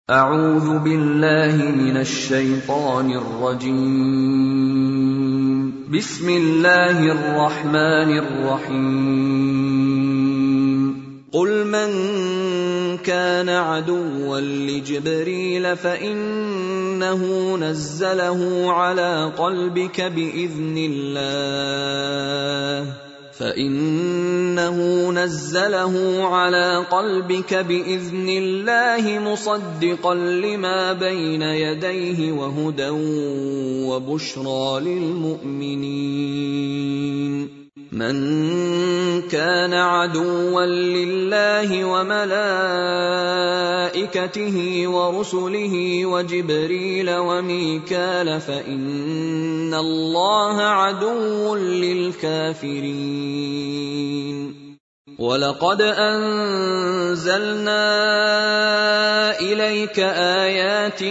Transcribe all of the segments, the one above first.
اعوذ باللہ من الشیطان الرجیم بسم اللہ الرحمن الرحیم قل من كان عدوا لجبريل فإنه نزله على قلبك بإذن الله مصدقا لما بين يديه وهدى وبشرى للمؤمنين من كان عدوا لله وملائكته ورسله وجبريل وميكال فإن الله عدو للكافرين وَلَقَدْ أَنزَلْنَا إِلَيْكَ آيَاتٍ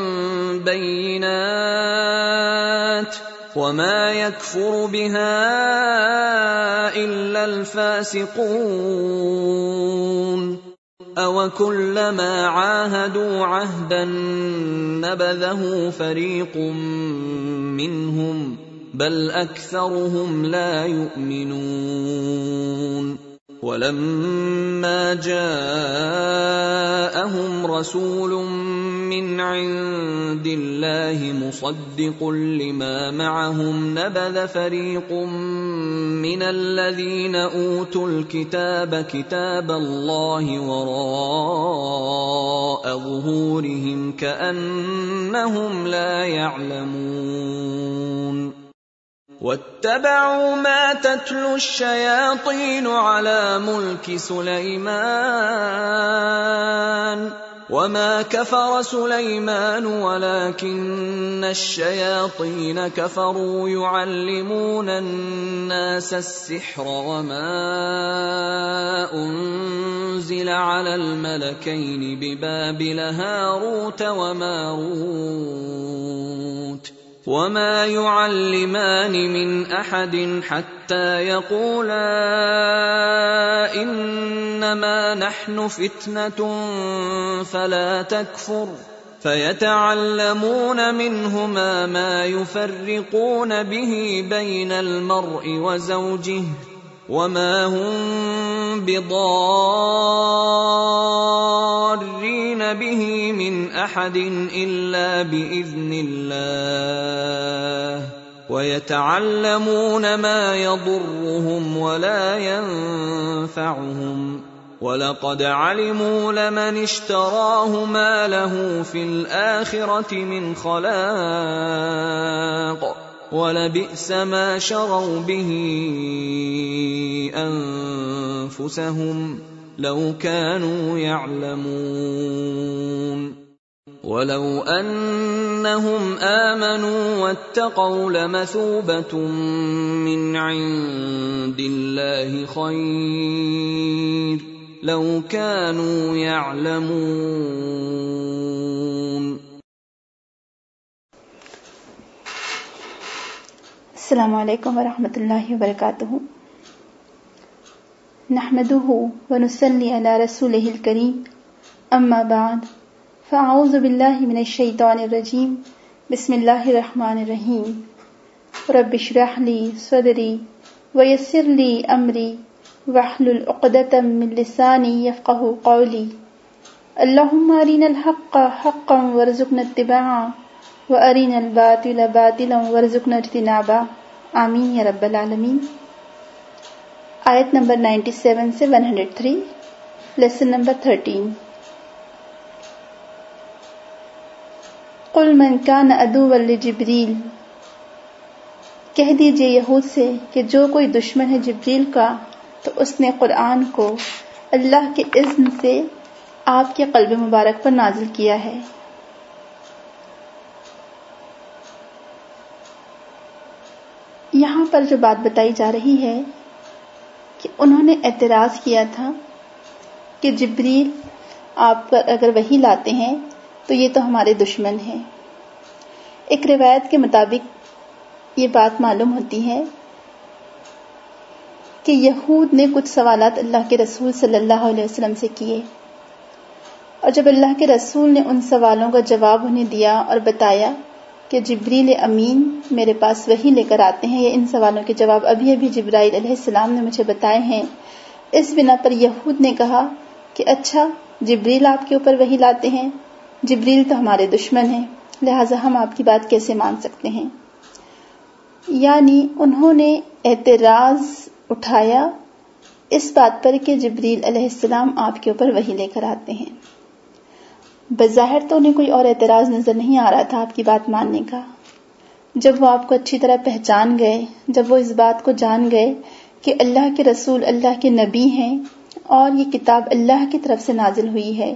بَيِّنَاتٍ وَمَا يَكْفُرُ بِهَا إِلَّا الْفَاسِقُونَ أَوَكُلَّمَا عَاهَدُوا عَهْدًا نَبَذَهُ فَرِيقٌ مِّنْهُمْ بَلْ أَكْثَرُهُمْ لَا يُؤْمِنُونَ وَلَمَّا جَاءَهُمْ رَسُولٌ مِّنْ عِندِ اللَّهِ مُصَدِّقٌ لِّمَا مَعَهُمْ نَبَذَ فَرِيقٌ مِّنَ الَّذِينَ أُوتُوا الْكِتَابَ كِتَابَ اللَّهِ وَرَاءَ ظُهُورِهِمْ كَأَنَّهُمْ لَا يَعْلَمُونَ وَاتَّبَعُوا مَا تَتْلُو الشَّيَاطِينُ عَلَى مُلْكِ سُلَيْمَانَ وَمَا كَفَرَ سُلَيْمَانُ وَلَكِنَّ الشَّيَاطِينَ كَفَرُوا يُعَلِّمُونَ النَّاسَ السِّحْرَ وَمَا أُنزِلَ عَلَى الْمَلَكَيْنِ بِبَابِلَ هَارُوتَ وَمَارُوتَ وَمَا يُعَلِّمَانِ مِنْ أَحَدٍ حَتَّى يَقُولَا إِنَّمَا نَحْنُ فِتْنَةٌ فَلَا تَكْفُرْ فَيَتَعَلَّمُونَ مِنْهُمَا مَا يُفَرِّقُونَ بِهِ بَيْنَ الْمَرْءِ وَزَوْجِهِ وَمَا هُمْ بِضَارِّينَ بِهِ مِنْ أَحَدٍ إِلَّا بِإِذْنِ اللَّهِ وَيَتَعَلَّمُونَ مَا يَضُرُّهُمْ وَلَا يَنفَعُهُمْ وَلَقَدْ عَلِمُوا لَمَنِ اشْتَرَاهُ مَا لَهُ فِي الْآخِرَةِ مِنْ خَلَاقٍ وَلَبِئْسَ مَا شَرَوْا بِهِ أَنفُسَهُمْ لَوْ كَانُوا يَعْلَمُونَ وَلَوْ أَنَّهُمْ آمَنُوا وَاتَّقَوْا لَمَثُوبَةٌ مِّنْ عِندِ اللَّهِ خَيْرٌ لَوْ كَانُوا يَعْلَمُونَ. السلام علیکم ورحمۃ اللہ وبرکاتہ. نحمده ونصلی علی رسولہ الکریم. اما بعد فاعوذ باللہ من الشیطان الرجیم. بسم اللہ الرحمن الرحیم. رب اشرح لی صدری ویسر لی امری واحلل عقدۃ من لسانی یفقهوا قولی. اللہم ارنا الحق حقا وارزقنا اتباعہ وارنا الباطل باطلا وارزقنا اجتنابہ. آمین یا رب العالمین. آیت نمبر 97 سے 103، لیسن نمبر 13. قل من کان عدوا لجبریل، کہہ دیجئے یہود سے کہ جو کوئی دشمن ہے جبریل کا تو اس نے قرآن کو اللہ کے اذن سے آپ کے قلب مبارک پر نازل کیا ہے. یہاں پر جو بات بتائی جا رہی ہے کہ انہوں نے اعتراض کیا تھا کہ جبریل آپ پر اگر وحی لاتے ہیں تو یہ تو ہمارے دشمن ہیں. ایک روایت کے مطابق یہ بات معلوم ہوتی ہے کہ یہود نے کچھ سوالات اللہ کے رسول صلی اللہ علیہ وسلم سے کیے اور جب اللہ کے رسول نے ان سوالوں کا جواب انہیں دیا اور بتایا کہ جبریل امین میرے پاس وحی لے کر آتے ہیں، یا ان سوالوں کے جواب ابھی ابھی جبرائیل علیہ السلام نے مجھے بتائے ہیں، اس بنا پر یہود نے کہا کہ اچھا جبریل آپ کے اوپر وحی لاتے ہیں، جبریل تو ہمارے دشمن ہیں، لہٰذا ہم آپ کی بات کیسے مان سکتے ہیں؟ یعنی انہوں نے اعتراض اٹھایا اس بات پر کہ جبریل علیہ السلام آپ کے اوپر وحی لے کر آتے ہیں۔ بظاہر تو انہیں کوئی اور اعتراض نظر نہیں آ رہا تھا آپ کی بات ماننے کا۔ جب وہ آپ کو اچھی طرح پہچان گئے، جب وہ اس بات کو جان گئے کہ اللہ کے رسول اللہ کے نبی ہیں اور یہ کتاب اللہ کی طرف سے نازل ہوئی ہے،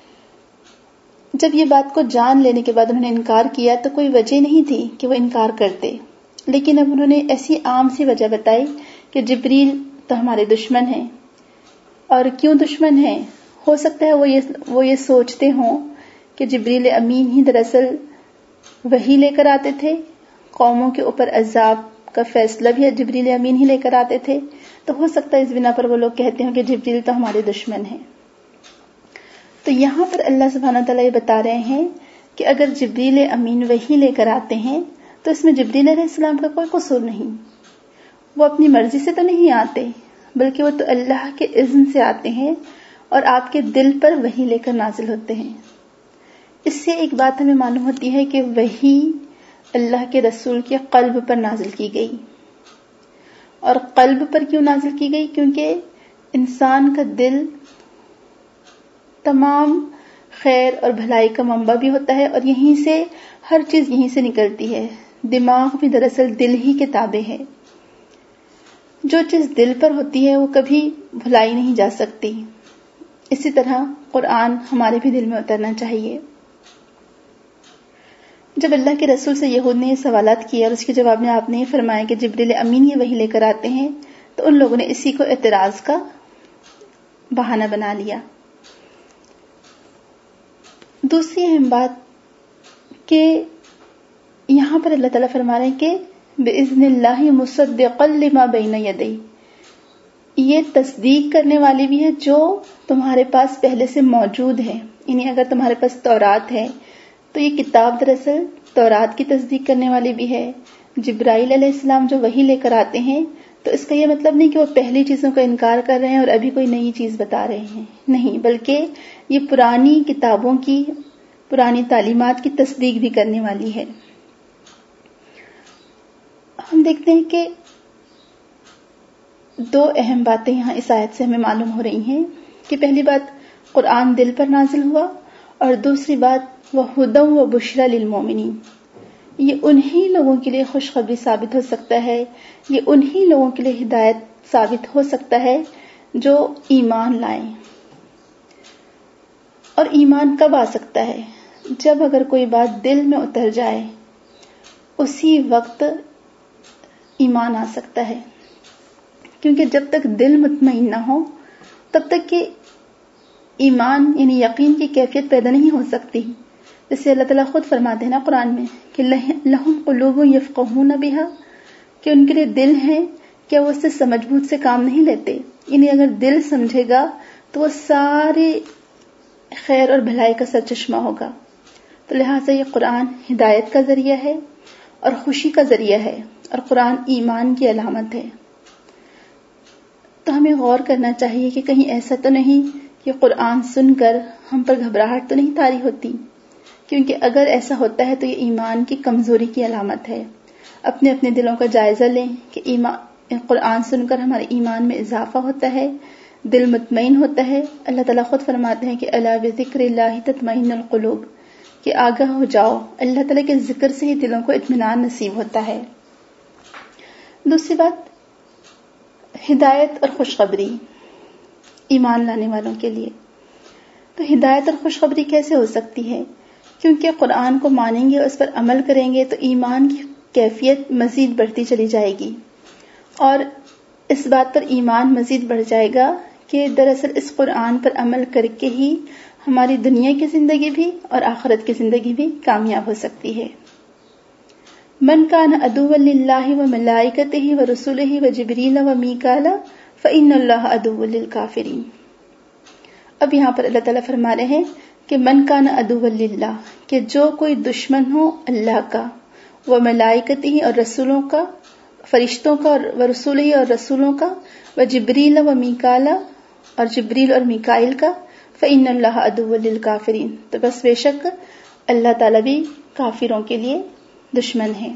جب یہ بات کو جان لینے کے بعد انہوں نے انکار کیا تو کوئی وجہ نہیں تھی کہ وہ انکار کرتے، لیکن اب انہوں نے ایسی عام سی وجہ بتائی کہ جبریل تو ہمارے دشمن ہیں۔ اور کیوں دشمن ہیں؟ ہو سکتا ہے وہ یہ سوچتے ہوں کہ جبریل امین ہی دراصل وحی لے کر آتے تھے، قوموں کے اوپر عذاب کا فیصلہ بھی جبریل امین ہی لے کر آتے تھے، تو ہو سکتا ہے اس بنا پر وہ لوگ کہتے ہیں کہ جبریل تو ہمارے دشمن ہیں۔ تو یہاں پر اللہ سبحانہ تعالیٰ یہ بتا رہے ہیں کہ اگر جبریل امین وحی لے کر آتے ہیں تو اس میں جبریل علیہ السلام کا کوئی قصور نہیں، وہ اپنی مرضی سے تو نہیں آتے، بلکہ وہ تو اللہ کے اذن سے آتے ہیں اور آپ کے دل پر وحی لے کر نازل ہوتے ہیں۔ اس سے ایک بات ہمیں معلوم ہوتی ہے کہ وحی اللہ کے رسول کے قلب پر نازل کی گئی۔ اور قلب پر کیوں نازل کی گئی؟ کیونکہ انسان کا دل تمام خیر اور بھلائی کا منبع بھی ہوتا ہے، اور یہیں سے ہر چیز یہیں سے نکلتی ہے۔ دماغ بھی دراصل دل ہی کے تابع ہے۔ جو چیز دل پر ہوتی ہے وہ کبھی بھلائی نہیں جا سکتی۔ اسی طرح قرآن ہمارے بھی دل میں اترنا چاہیے۔ جب اللہ کے رسول سے یہود نے یہ سوالات کیے اور اس کے جواب میں آپ نے یہ فرمایا کہ جبریل امین یہ وحی لے کر آتے ہیں، تو ان لوگوں نے اسی کو اعتراض کا بہانہ بنا لیا۔ دوسری اہم بات کہ یہاں پر اللہ تعالیٰ فرما رہے ہیں کہ بِإِذْنِ اللَّهِ مُصَدِّقًا لِمَا بَيْنَ يَدَيْهِ، یہ تصدیق کرنے والی بھی ہے جو تمہارے پاس پہلے سے موجود ہے۔ یعنی اگر تمہارے پاس تورات ہے تو یہ کتاب دراصل تورات کی تصدیق کرنے والی بھی ہے۔ جبرائیل علیہ السلام جو وحی لے کر آتے ہیں تو اس کا یہ مطلب نہیں کہ وہ پہلی چیزوں کا انکار کر رہے ہیں اور ابھی کوئی نئی چیز بتا رہے ہیں، نہیں، بلکہ یہ پرانی کتابوں کی، پرانی تعلیمات کی تصدیق بھی کرنے والی ہے۔ ہم دیکھتے ہیں کہ دو اہم باتیں یہاں اس آیت سے ہمیں معلوم ہو رہی ہیں کہ پہلی بات قرآن دل پر نازل ہوا، اور دوسری بات وَهُدًى وَبُشْرًى لِلْمُؤْمِنِينَ، یہ انہی لوگوں کے لیے خوشخبری ثابت ہو سکتا ہے، یہ انہی لوگوں کے لیے ہدایت ثابت ہو سکتا ہے جو ایمان لائیں۔ اور ایمان کب آ سکتا ہے؟ جب اگر کوئی بات دل میں اتر جائے اسی وقت ایمان آ سکتا ہے، کیونکہ جب تک دل مطمئن نہ ہو تب تک کہ ایمان یعنی یقین کی کیفیت پیدا نہیں ہو سکتی۔ جیسے اللہ تعالیٰ خود فرماتے ہیں نا قرآن میں کہ لہم قلوب یفقہون بہا، کہ ان کے لیے دل ہیں، کیا وہ اس سے سمجھ بوجھ سے کام نہیں لیتے؟ یعنی اگر دل سمجھے گا تو وہ سارے خیر اور بھلائی کا سرچشمہ ہوگا۔ تو لہٰذا یہ قرآن ہدایت کا ذریعہ ہے اور خوشی کا ذریعہ ہے، اور قرآن ایمان کی علامت ہے۔ تو ہمیں غور کرنا چاہیے کہ کہیں ایسا تو نہیں کہ قرآن سن کر ہم پر گھبراہٹ تو نہیں طاری ہوتی، کیونکہ اگر ایسا ہوتا ہے تو یہ ایمان کی کمزوری کی علامت ہے۔ اپنے اپنے دلوں کا جائزہ لیں کہ قرآن سن کر ہمارے ایمان میں اضافہ ہوتا ہے، دل مطمئن ہوتا ہے۔ اللہ تعالیٰ خود فرماتے ہیں کہ الا بذکر اللہ تطمئن القلوب، کہ آگاہ ہو جاؤ، اللہ تعالیٰ کے ذکر سے ہی دلوں کو اطمینان نصیب ہوتا ہے۔ دوسری بات ہدایت اور خوشخبری ایمان لانے والوں کے لیے۔ تو ہدایت اور خوشخبری کیسے ہو سکتی ہے؟ کیونکہ قرآن کو مانیں گے اور اس پر عمل کریں گے تو ایمان کی کیفیت مزید بڑھتی چلی جائے گی، اور اس بات پر ایمان مزید بڑھ جائے گا کہ دراصل اس قرآن پر عمل کر کے ہی ہماری دنیا کی زندگی بھی اور آخرت کی زندگی بھی کامیاب ہو سکتی ہے۔ من کان عدوا للہ وملائکتہ ورسلہ وجبریل ومیکال فإن اللہ عدو للکافرین۔ اب یہاں پر اللہ تعالیٰ فرما رہے ہیں کہ من کان عدو للہ، کہ جو کوئی دشمن ہو اللہ کا، و ملائکتہ اور رسولوں کا، فرشتوں کا، و رسولہ اور رسولوں کا، و جبریل و میکال اور جبریل اور میکائیل کا، فإن اللہ عدو للکافرین، تو بس بے شک اللہ تعالیٰ بھی کافروں کے لیے دشمن ہے۔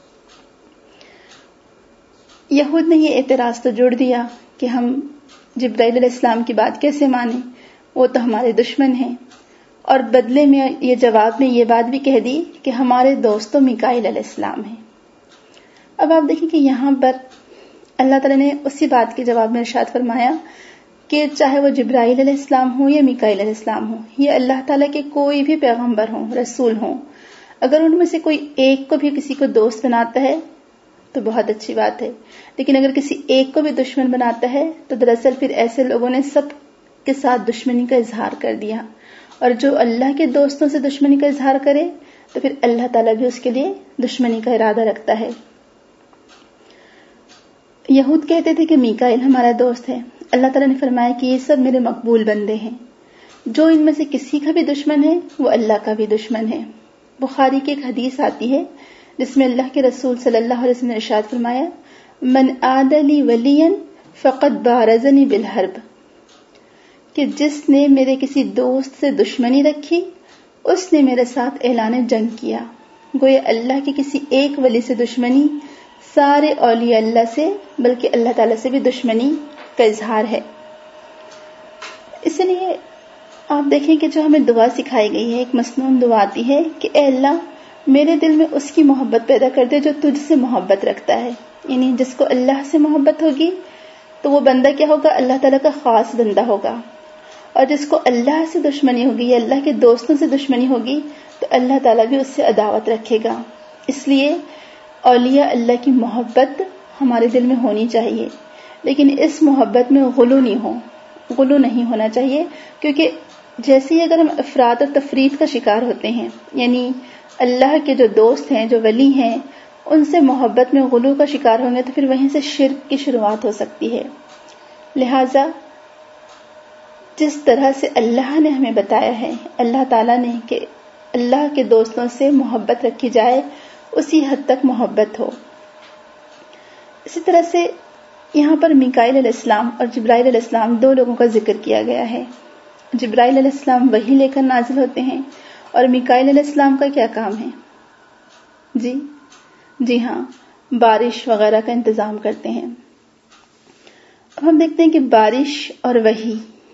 یہود نے یہ اعتراض تو جوڑ دیا کہ ہم جبرائیل علیہ السلام کی بات کیسے مانیں، وہ تو ہمارے دشمن ہیں، اور بدلے میں یہ جواب میں یہ بات بھی کہہ دی کہ ہمارے دوست تو میکائیل علیہ السلام ہیں۔ اب آپ دیکھیں کہ یہاں پر اللہ تعالیٰ نے اسی بات کے جواب میں ارشاد فرمایا کہ چاہے وہ جبرائیل علیہ السلام ہوں یا میکائیل علیہ السلام ہوں، یہ اللہ تعالیٰ کے کوئی بھی پیغمبر ہوں، رسول ہوں، اگر ان میں سے کوئی ایک کو بھی کسی کو دوست بناتا ہے تو بہت اچھی بات ہے، لیکن اگر کسی ایک کو بھی دشمن بناتا ہے تو دراصل پھر ایسے لوگوں نے سب کے ساتھ دشمنی کا اظہار کر دیا، اور جو اللہ کے دوستوں سے دشمنی کا اظہار کرے تو پھر اللہ تعالیٰ بھی اس کے لیے دشمنی کا ارادہ رکھتا ہے۔ یہود کہتے تھے کہ میکائیل ہمارا دوست ہے، اللہ تعالیٰ نے فرمایا کہ یہ سب میرے مقبول بندے ہیں، جو ان میں سے کسی کا بھی دشمن ہے وہ اللہ کا بھی دشمن ہے۔ بخاری کی ایک حدیث آتی ہے جس میں اللہ کے رسول صلی اللہ علیہ وسلم نے ارشاد فرمایا، من عاد لی ولیا فقد بارزنی بالحرب، کہ جس نے میرے کسی دوست سے دشمنی رکھی اس نے میرے ساتھ اعلان جنگ کیا۔ گویا اللہ کے کسی ایک ولی سے دشمنی سارے اولیاء اللہ سے بلکہ اللہ تعالیٰ سے بھی دشمنی کا اظہار ہے۔ اس لیے آپ دیکھیں کہ جو ہمیں دعا سکھائی گئی ہے، ایک مسنون دعا آتی ہے کہ اے اللہ میرے دل میں اس کی محبت پیدا کر دے جو تجھ سے محبت رکھتا ہے، یعنی جس کو اللہ سے محبت ہوگی تو وہ بندہ کیا ہوگا، اللہ تعالیٰ کا خاص بندہ ہوگا، اور جس کو اللہ سے دشمنی ہوگی یا اللہ کے دوستوں سے دشمنی ہوگی تو اللہ تعالیٰ بھی اس سے عداوت رکھے گا۔ اس لیے اولیاء اللہ کی محبت ہمارے دل میں ہونی چاہیے، لیکن اس محبت میں غلو نہیں ہونا چاہیے، کیونکہ جیسے ہی اگر ہم افراط اور تفریط کا شکار ہوتے ہیں، یعنی اللہ کے جو دوست ہیں، جو ولی ہیں، ان سے محبت میں غلو کا شکار ہوں گے تو پھر وہیں سے شرک کی شروعات ہو سکتی ہے۔ لہذا جس طرح سے اللہ نے ہمیں بتایا ہے، اللہ تعالیٰ نے، کہ اللہ کے دوستوں سے محبت رکھی جائے، اسی حد تک محبت ہو۔ اسی طرح سے یہاں پر میکائیل علیہ السلام اور جبرائیل علیہ السلام دو لوگوں کا ذکر کیا گیا ہے۔ جبرائیل علیہ السلام وحی لے کر نازل ہوتے ہیں، اور میکائیل علیہ السلام کا کیا کام ہے؟ جی ہاں، بارش وغیرہ کا انتظام کرتے ہیں۔ اب ہم دیکھتے ہیں کہ بارش اور وحی،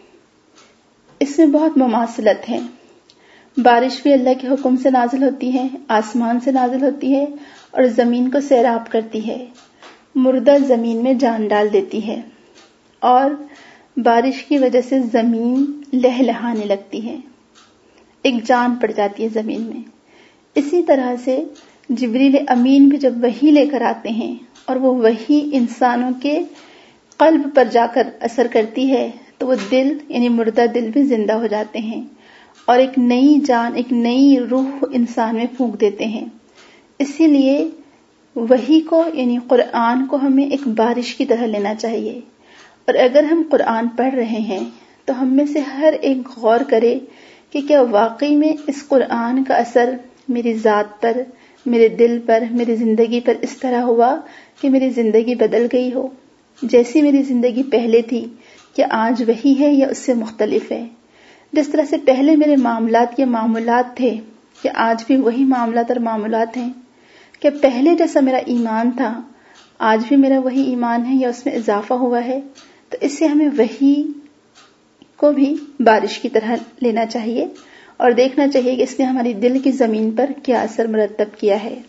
اس میں بہت مماثلت ہے۔ بارش بھی اللہ کے حکم سے نازل ہوتی ہے، آسمان سے نازل ہوتی ہے، اور زمین کو سیراب کرتی ہے، مردہ زمین میں جان ڈال دیتی ہے، اور بارش کی وجہ سے زمین لہلہانے لگتی ہے، ایک جان پڑ جاتی ہے زمین میں۔ اسی طرح سے جبریل امین بھی جب وحی لے کر آتے ہیں اور وہ وحی انسانوں کے قلب پر جا کر اثر کرتی ہے تو وہ دل، یعنی مردہ دل بھی زندہ ہو جاتے ہیں، اور ایک نئی جان، ایک نئی روح انسان میں پھونک دیتے ہیں۔ اسی لیے وحی کو، یعنی قرآن کو، ہمیں ایک بارش کی طرح لینا چاہیے، اور اگر ہم قرآن پڑھ رہے ہیں تو ہم میں سے ہر ایک غور کرے کہ کیا واقعی میں اس قرآن کا اثر میری ذات پر، میرے دل پر، میری زندگی پر اس طرح ہوا کہ میری زندگی بدل گئی ہو، جیسی میری زندگی پہلے تھی، کیا آج وہی ہے یا اس سے مختلف ہے؟ جس طرح سے پہلے میرے معاملات یا معمولات تھے، کیا آج بھی وہی معاملات اور معمولات ہیں؟ کیا پہلے جیسا میرا ایمان تھا آج بھی میرا وہی ایمان ہے یا اس میں اضافہ ہوا ہے؟ تو اس سے ہمیں وحی کو بھی بارش کی طرح لینا چاہیے اور دیکھنا چاہیے کہ اس نے ہماری دل کی زمین پر کیا اثر مرتب کیا ہے۔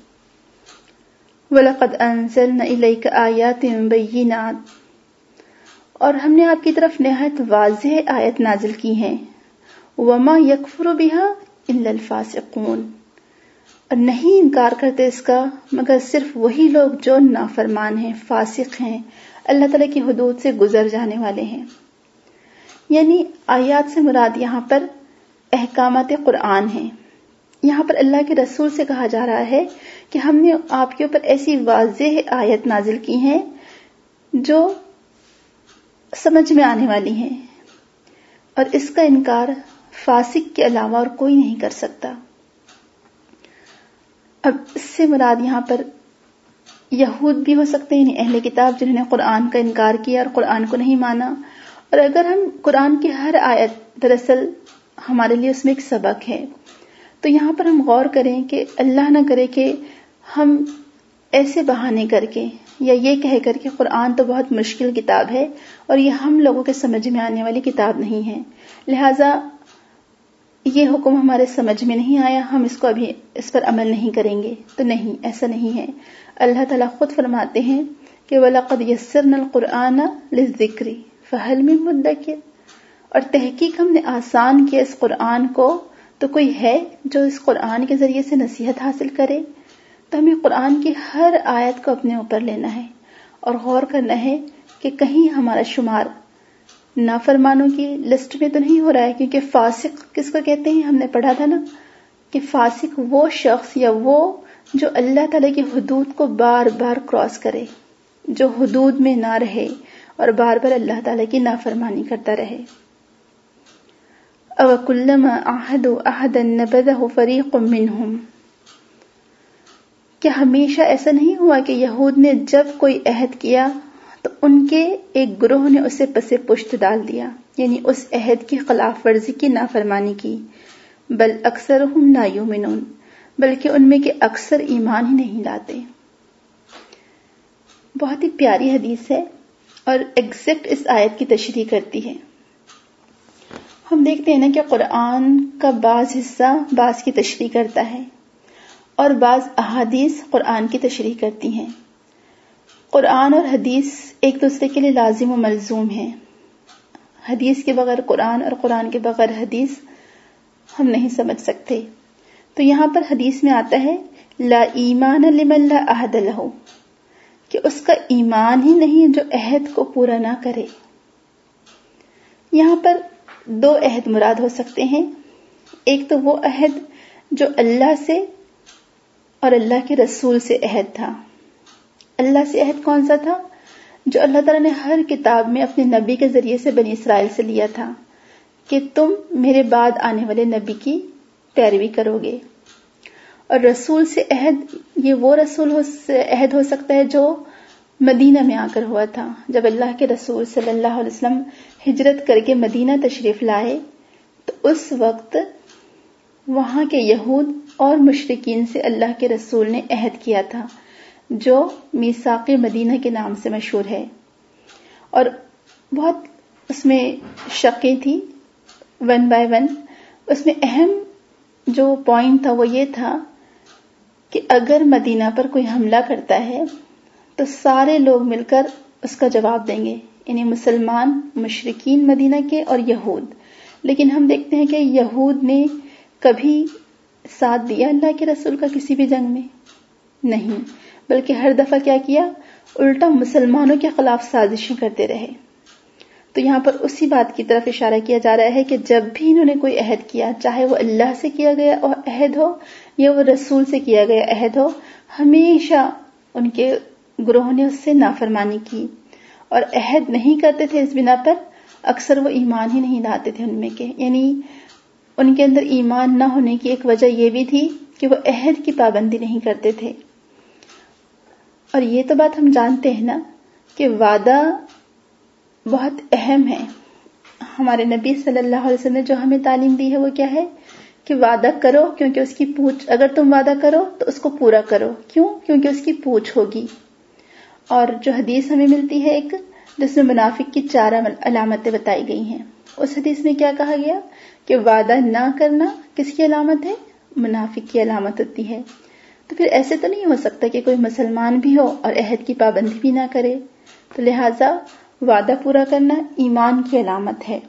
وَلَقَدْ أَنزَلْنَا إِلَيْكَ آيَاتٍ بَيِّنَاتٍ، اور ہم نے آپ کی طرف نہایت واضح آیت نازل کی ہیں۔ وَمَا يَكْفُرُ بِهَا إِلَّا الْفَاسِقُونَ، اور نہیں انکار کرتے اس کا مگر صرف وہی لوگ جو نافرمان ہیں، فاسق ہیں، اللہ تعالیٰ کی حدود سے گزر جانے والے ہیں۔ یعنی آیات سے مراد یہاں پر احکامات قرآن ہیں۔ یہاں پر اللہ کے رسول سے کہا جا رہا ہے کہ ہم نے آپ کے اوپر ایسی واضح آیت نازل کی ہیں جو سمجھ میں آنے والی ہیں، اور اس کا انکار فاسق کے علاوہ اور کوئی نہیں کر سکتا. اب اس سے مراد یہاں پر یہود بھی ہو سکتے ہیں، یعنی اہل کتاب جنہوں نے قرآن کا انکار کیا اور قرآن کو نہیں مانا. اور اگر ہم قرآن کی ہر آیت دراصل ہمارے لیے اس میں ایک سبق ہے، تو یہاں پر ہم غور کریں کہ اللہ نہ کرے کہ ہم ایسے بہانے کر کے یا یہ کہہ کر کے قرآن تو بہت مشکل کتاب ہے اور یہ ہم لوگوں کے سمجھ میں آنے والی کتاب نہیں ہے، لہٰذا یہ حکم ہمارے سمجھ میں نہیں آیا، ہم اس کو ابھی اس پر عمل نہیں کریں گے. تو نہیں، ایسا نہیں ہے. اللہ تعالیٰ خود فرماتے ہیں کہ وَلَقَدْ يَسَّرْنَا الْقُرْآنَ لِلذِّكْرِ فَهَلْ مِن مُدَّكِرٍ، اور تحقیق ہم نے آسان کیا اس قرآن کو، تو کوئی ہے جو اس قرآن کے ذریعے سے نصیحت حاصل کرے. تو ہمیں قرآن کی ہر آیت کو اپنے اوپر لینا ہے اور غور کرنا ہے کہ کہیں ہمارا شمار نافرمانوں کی لسٹ میں تو نہیں ہو رہا ہے. کیونکہ فاسق کس کو کہتے ہیں؟ ہم نے پڑھا تھا نا کہ فاسق وہ شخص یا وہ جو اللہ تعالیٰ کی حدود کو بار بار کراس کرے، جو حدود میں نہ رہے اور بار بار اللہ تعالیٰ کی نافرمانی کرتا رہے. أَوَكُلَّمَا عَاهَدُوا عَهْدًا نَبَذَهُ فَرِيقٌ مِّنْهُمْ، کیا ہمیشہ ایسا نہیں ہوا کہ یہود نے جب کوئی عہد کیا تو ان کے ایک گروہ نے اسے پس پشت ڈال دیا، یعنی اس عہد کی خلاف ورزی کی، نافرمانی کی. بل اکثرهم لا یؤمنون، بلکہ ان میں کے اکثر ایمان ہی نہیں لاتے. بہت ہی پیاری حدیث ہے اور ایگزیکٹ اس آیت کی تشریح کرتی ہے. ہم دیکھتے ہیں نا کہ قرآن کا بعض حصہ بعض کی تشریح کرتا ہے اور بعض احادیث قرآن کی تشریح کرتی ہیں. قرآن اور حدیث ایک دوسرے کے لیے لازم و ملزوم ہیں. حدیث کے بغیر قرآن اور قرآن کے بغیر حدیث ہم نہیں سمجھ سکتے. تو یہاں پر حدیث میں آتا ہے لا ایمان لمن لا عہد لہ، کہ اس کا ایمان ہی نہیں جو عہد کو پورا نہ کرے. یہاں پر دو عہد مراد ہو سکتے ہیں. ایک تو وہ عہد جو اللہ سے اور اللہ کے رسول سے عہد تھا. اللہ سے عہد کون سا تھا؟ جو اللہ تعالیٰ نے ہر کتاب میں اپنے نبی کے ذریعے سے بنی اسرائیل سے لیا تھا کہ تم میرے بعد آنے والے نبی کی پیروی کرو گے. اور رسول سے عہد، یہ وہ رسول عہد ہو سکتا ہے جو مدینہ میں آ کر ہوا تھا. جب اللہ کے رسول صلی اللہ علیہ وسلم ہجرت کر کے مدینہ تشریف لائے تو اس وقت وہاں کے یہود اور مشرکین سے اللہ کے رسول نے عہد کیا تھا جو میثاق مدینہ کے نام سے مشہور ہے. اور بہت اس میں شقیں تھی، 1 by 1. اس میں اہم جو پوائنٹ تھا وہ یہ تھا کہ اگر مدینہ پر کوئی حملہ کرتا ہے تو سارے لوگ مل کر اس کا جواب دیں گے، یعنی مسلمان، مشرکین مدینہ کے اور یہود. لیکن ہم دیکھتے ہیں کہ یہود نے کبھی ساتھ دیا اللہ کے رسول کا کسی بھی جنگ میں نہیں، بلکہ ہر دفعہ کیا کیا؟ الٹا مسلمانوں کے خلاف سازشیں کرتے رہے. تو یہاں پر اسی بات کی طرف اشارہ کیا جا رہا ہے کہ جب بھی انہوں نے کوئی عہد کیا، چاہے وہ اللہ سے کیا گیا عہد ہو یا وہ رسول سے کیا گیا عہد ہو، ہمیشہ ان کے گروہ نے اس سے نافرمانی کی اور عہد نہیں کرتے تھے. اس بنا پر اکثر وہ ایمان ہی نہیں لاتے تھے ان میں کے، یعنی ان کے اندر ایمان نہ ہونے کی ایک وجہ یہ بھی تھی کہ وہ عہد کی پابندی نہیں کرتے تھے. اور یہ تو بات ہم جانتے ہیں نا کہ وعدہ بہت اہم ہے. ہمارے نبی صلی اللہ علیہ وسلم نے جو ہمیں تعلیم دی ہے وہ کیا ہے کہ وعدہ کرو، کیونکہ اس کی پوچھ، اگر تم وعدہ کرو تو اس کو پورا کرو. کیوں؟ کیونکہ اس کی پوچھ ہوگی. اور جو حدیث ہمیں ملتی ہے ایک، جس میں منافق کی 4 علامتیں بتائی گئی ہیں، اس حدیث میں کیا کہا گیا کہ وعدہ نہ کرنا کس کی علامت ہے؟ منافق کی علامت ہوتی ہے. تو پھر ایسے تو نہیں ہو سکتا کہ کوئی مسلمان بھی ہو اور عہد کی پابندی بھی نہ کرے. تو لہٰذا وعدہ پورا کرنا ایمان کی علامت ہے.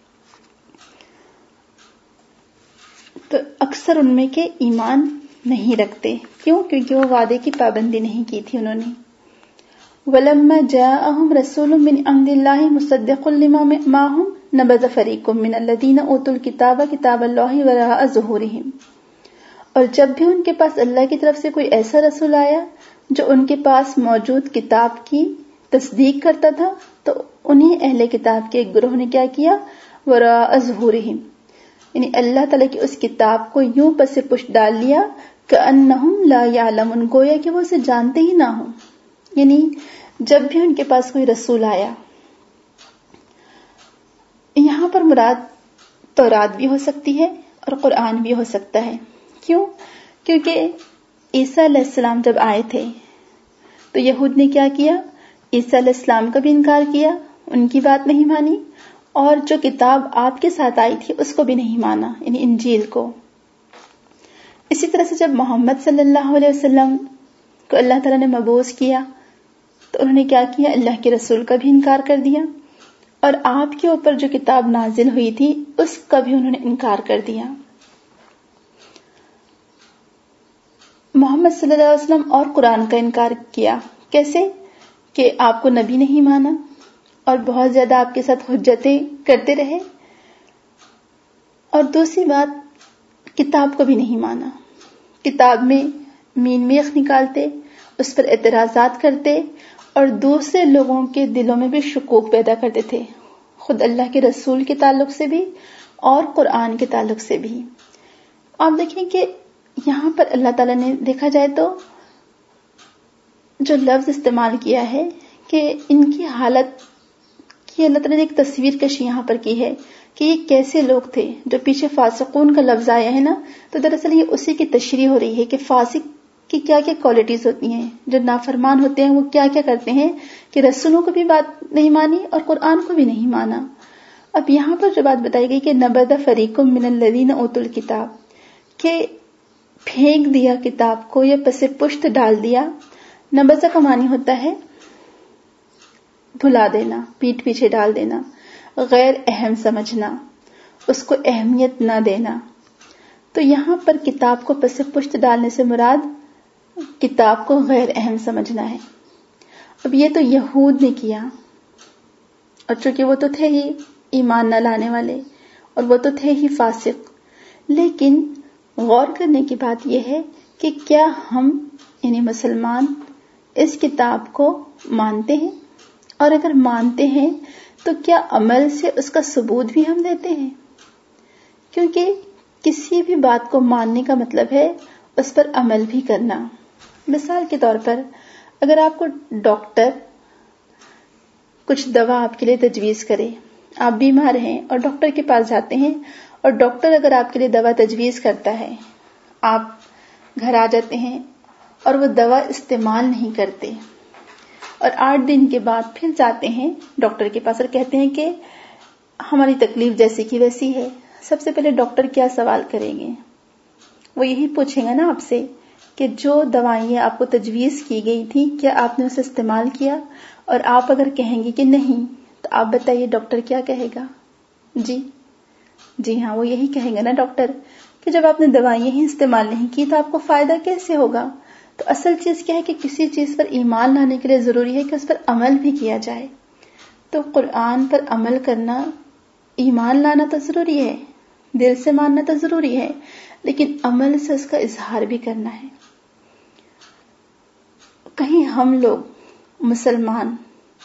تو اکثر ان میں کے ایمان نہیں رکھتے. کیوں؟ کیونکہ وہ وعدے کی پابندی نہیں کی تھی انہوں نے. وَلَمَّا جَاءَهُمْ رَسُولٌ مِّنْ عِندِ اللَّهِ مُصَدِّقٌ لِّمَا مَعَهُمْ نَبَذَ فَرِيقٌ مِّنَ الَّذِينَ أُوتُوا الْكِتَابَ كِتَابَ اللَّهِ وَرَاءَ ظُهُورِهِمْ، اور جب بھی ان کے پاس اللہ کی طرف سے کوئی ایسا رسول آیا جو ان کے پاس موجود کتاب کی تصدیق کرتا تھا تو انہیں اہل کتاب کے ایک گروہ نے کیا کیا؟ وَرَاءَ ظُهُورِهِمْ، یعنی اللہ تعالیٰ کی اس کتاب کو یوں پس پشت ڈال لیا کأنہم لا یعلمون، گویا کہ وہ اسے جانتے ہی نہ ہوں. یعنی جب بھی ان کے پاس کوئی رسول آیا، یہاں پر مراد تورات بھی ہو سکتی ہے اور قرآن بھی ہو سکتا ہے. کیوں؟ کیونکہ عیسیٰ علیہ السلام جب آئے تھے تو یہود نے کیا کیا؟ عیسیٰ علیہ السلام کا بھی انکار کیا، ان کی بات نہیں مانی، اور جو کتاب آپ کے ساتھ آئی تھی اس کو بھی نہیں مانا، یعنی انجیل کو. اسی طرح سے جب محمد صلی اللہ علیہ وسلم کو اللہ تعالیٰ نے مبعوث کیا تو انہوں نے کیا کیا؟ اللہ کے رسول کا بھی انکار کر دیا، اور آپ کے اوپر جو کتاب نازل ہوئی تھی اس کا بھی انہوں نے انکار کر دیا. محمد صلی اللہ علیہ وسلم اور قرآن کا انکار کیا. کیسے؟ کہ آپ کو نبی نہیں مانا اور بہت زیادہ آپ کے ساتھ حجتیں کرتے رہے. اور دوسری بات، کتاب کو بھی نہیں مانا، کتاب میں مین میخ نکالتے، اس پر اعتراضات کرتے اور دوسرے لوگوں کے دلوں میں بھی شکوک پیدا کرتے تھے، خود اللہ کے رسول کے تعلق سے بھی اور قرآن کے تعلق سے بھی. آپ دیکھیں کہ یہاں پر اللہ تعالیٰ نے دیکھا جائے تو جو لفظ استعمال کیا ہے کہ ان کی حالت کی اللہ تعالیٰ نے ایک تصویر کشی یہاں پر کی ہے کہ یہ کیسے لوگ تھے. جو پیچھے فاسقون کا لفظ آیا ہے نا، تو دراصل یہ اسی کی تشریح ہو رہی ہے کہ فاسق کی کیا کیا کوالٹیز ہوتی ہیں. جو نافرمان ہوتے ہیں وہ کیا کیا کرتے ہیں کہ رسولوں کو بھی بات نہیں مانی اور قرآن کو بھی نہیں مانا. اب یہاں پر جو بات بتائی گئی کہ نبذ فریق من الذین اوتوا الکتاب، کہ پھینک دیا کتاب کو یا پس پشت ڈال دیا. نبذ کا معنی ہوتا ہے بھلا دینا، پیٹھ پیچھے ڈال دینا، غیر اہم سمجھنا، اس کو اہمیت نہ دینا. تو یہاں پر کتاب کو پس پشت ڈالنے سے مراد کتاب کو غیر اہم سمجھنا ہے. اب یہ تو یہود نے کیا، اور چونکہ وہ تو تھے ہی ایمان نہ لانے والے اور وہ تو تھے ہی فاسق. لیکن غور کرنے کی بات یہ ہے کہ کیا ہم یعنی مسلمان اس کتاب کو مانتے ہیں؟ اور اگر مانتے ہیں تو کیا عمل سے اس کا ثبوت بھی ہم دیتے ہیں؟ کیونکہ کسی بھی بات کو ماننے کا مطلب ہے اس پر عمل بھی کرنا. مثال کے طور پر اگر آپ کو ڈاکٹر کچھ دوا آپ کے لیے تجویز کرے، آپ بیمار ہیں اور ڈاکٹر کے پاس جاتے ہیں، اور ڈاکٹر اگر آپ کے لیے دوا تجویز کرتا ہے، آپ گھر آ جاتے ہیں اور وہ دوا استعمال نہیں کرتے، اور 8 دن کے بعد پھر جاتے ہیں ڈاکٹر کے پاس اور کہتے ہیں کہ ہماری تکلیف جیسی کی ویسی ہے. سب سے پہلے ڈاکٹر کیا سوال کریں گے؟ وہ یہی پوچھیں گے نا آپ سے کہ جو دوائیں آپ کو تجویز کی گئی تھی کیا آپ نے اسے استعمال کیا؟ اور آپ اگر کہیں گے کہ نہیں، تو آپ بتائیے ڈاکٹر کیا کہے گا؟ جی ہاں، وہ یہی کہیں گے نا ڈاکٹر کہ جب آپ نے دوائیں ہی استعمال نہیں کی تو آپ کو فائدہ کیسے ہوگا؟ تو اصل چیز کیا ہے کہ کسی چیز پر ایمان لانے کے لیے ضروری ہے کہ اس پر عمل بھی کیا جائے. تو قرآن پر عمل کرنا، ایمان لانا تو ضروری ہے، دل سے ماننا تو ضروری ہے، لیکن عمل سے اس کا اظہار بھی کرنا ہے. کہیں ہم لوگ مسلمان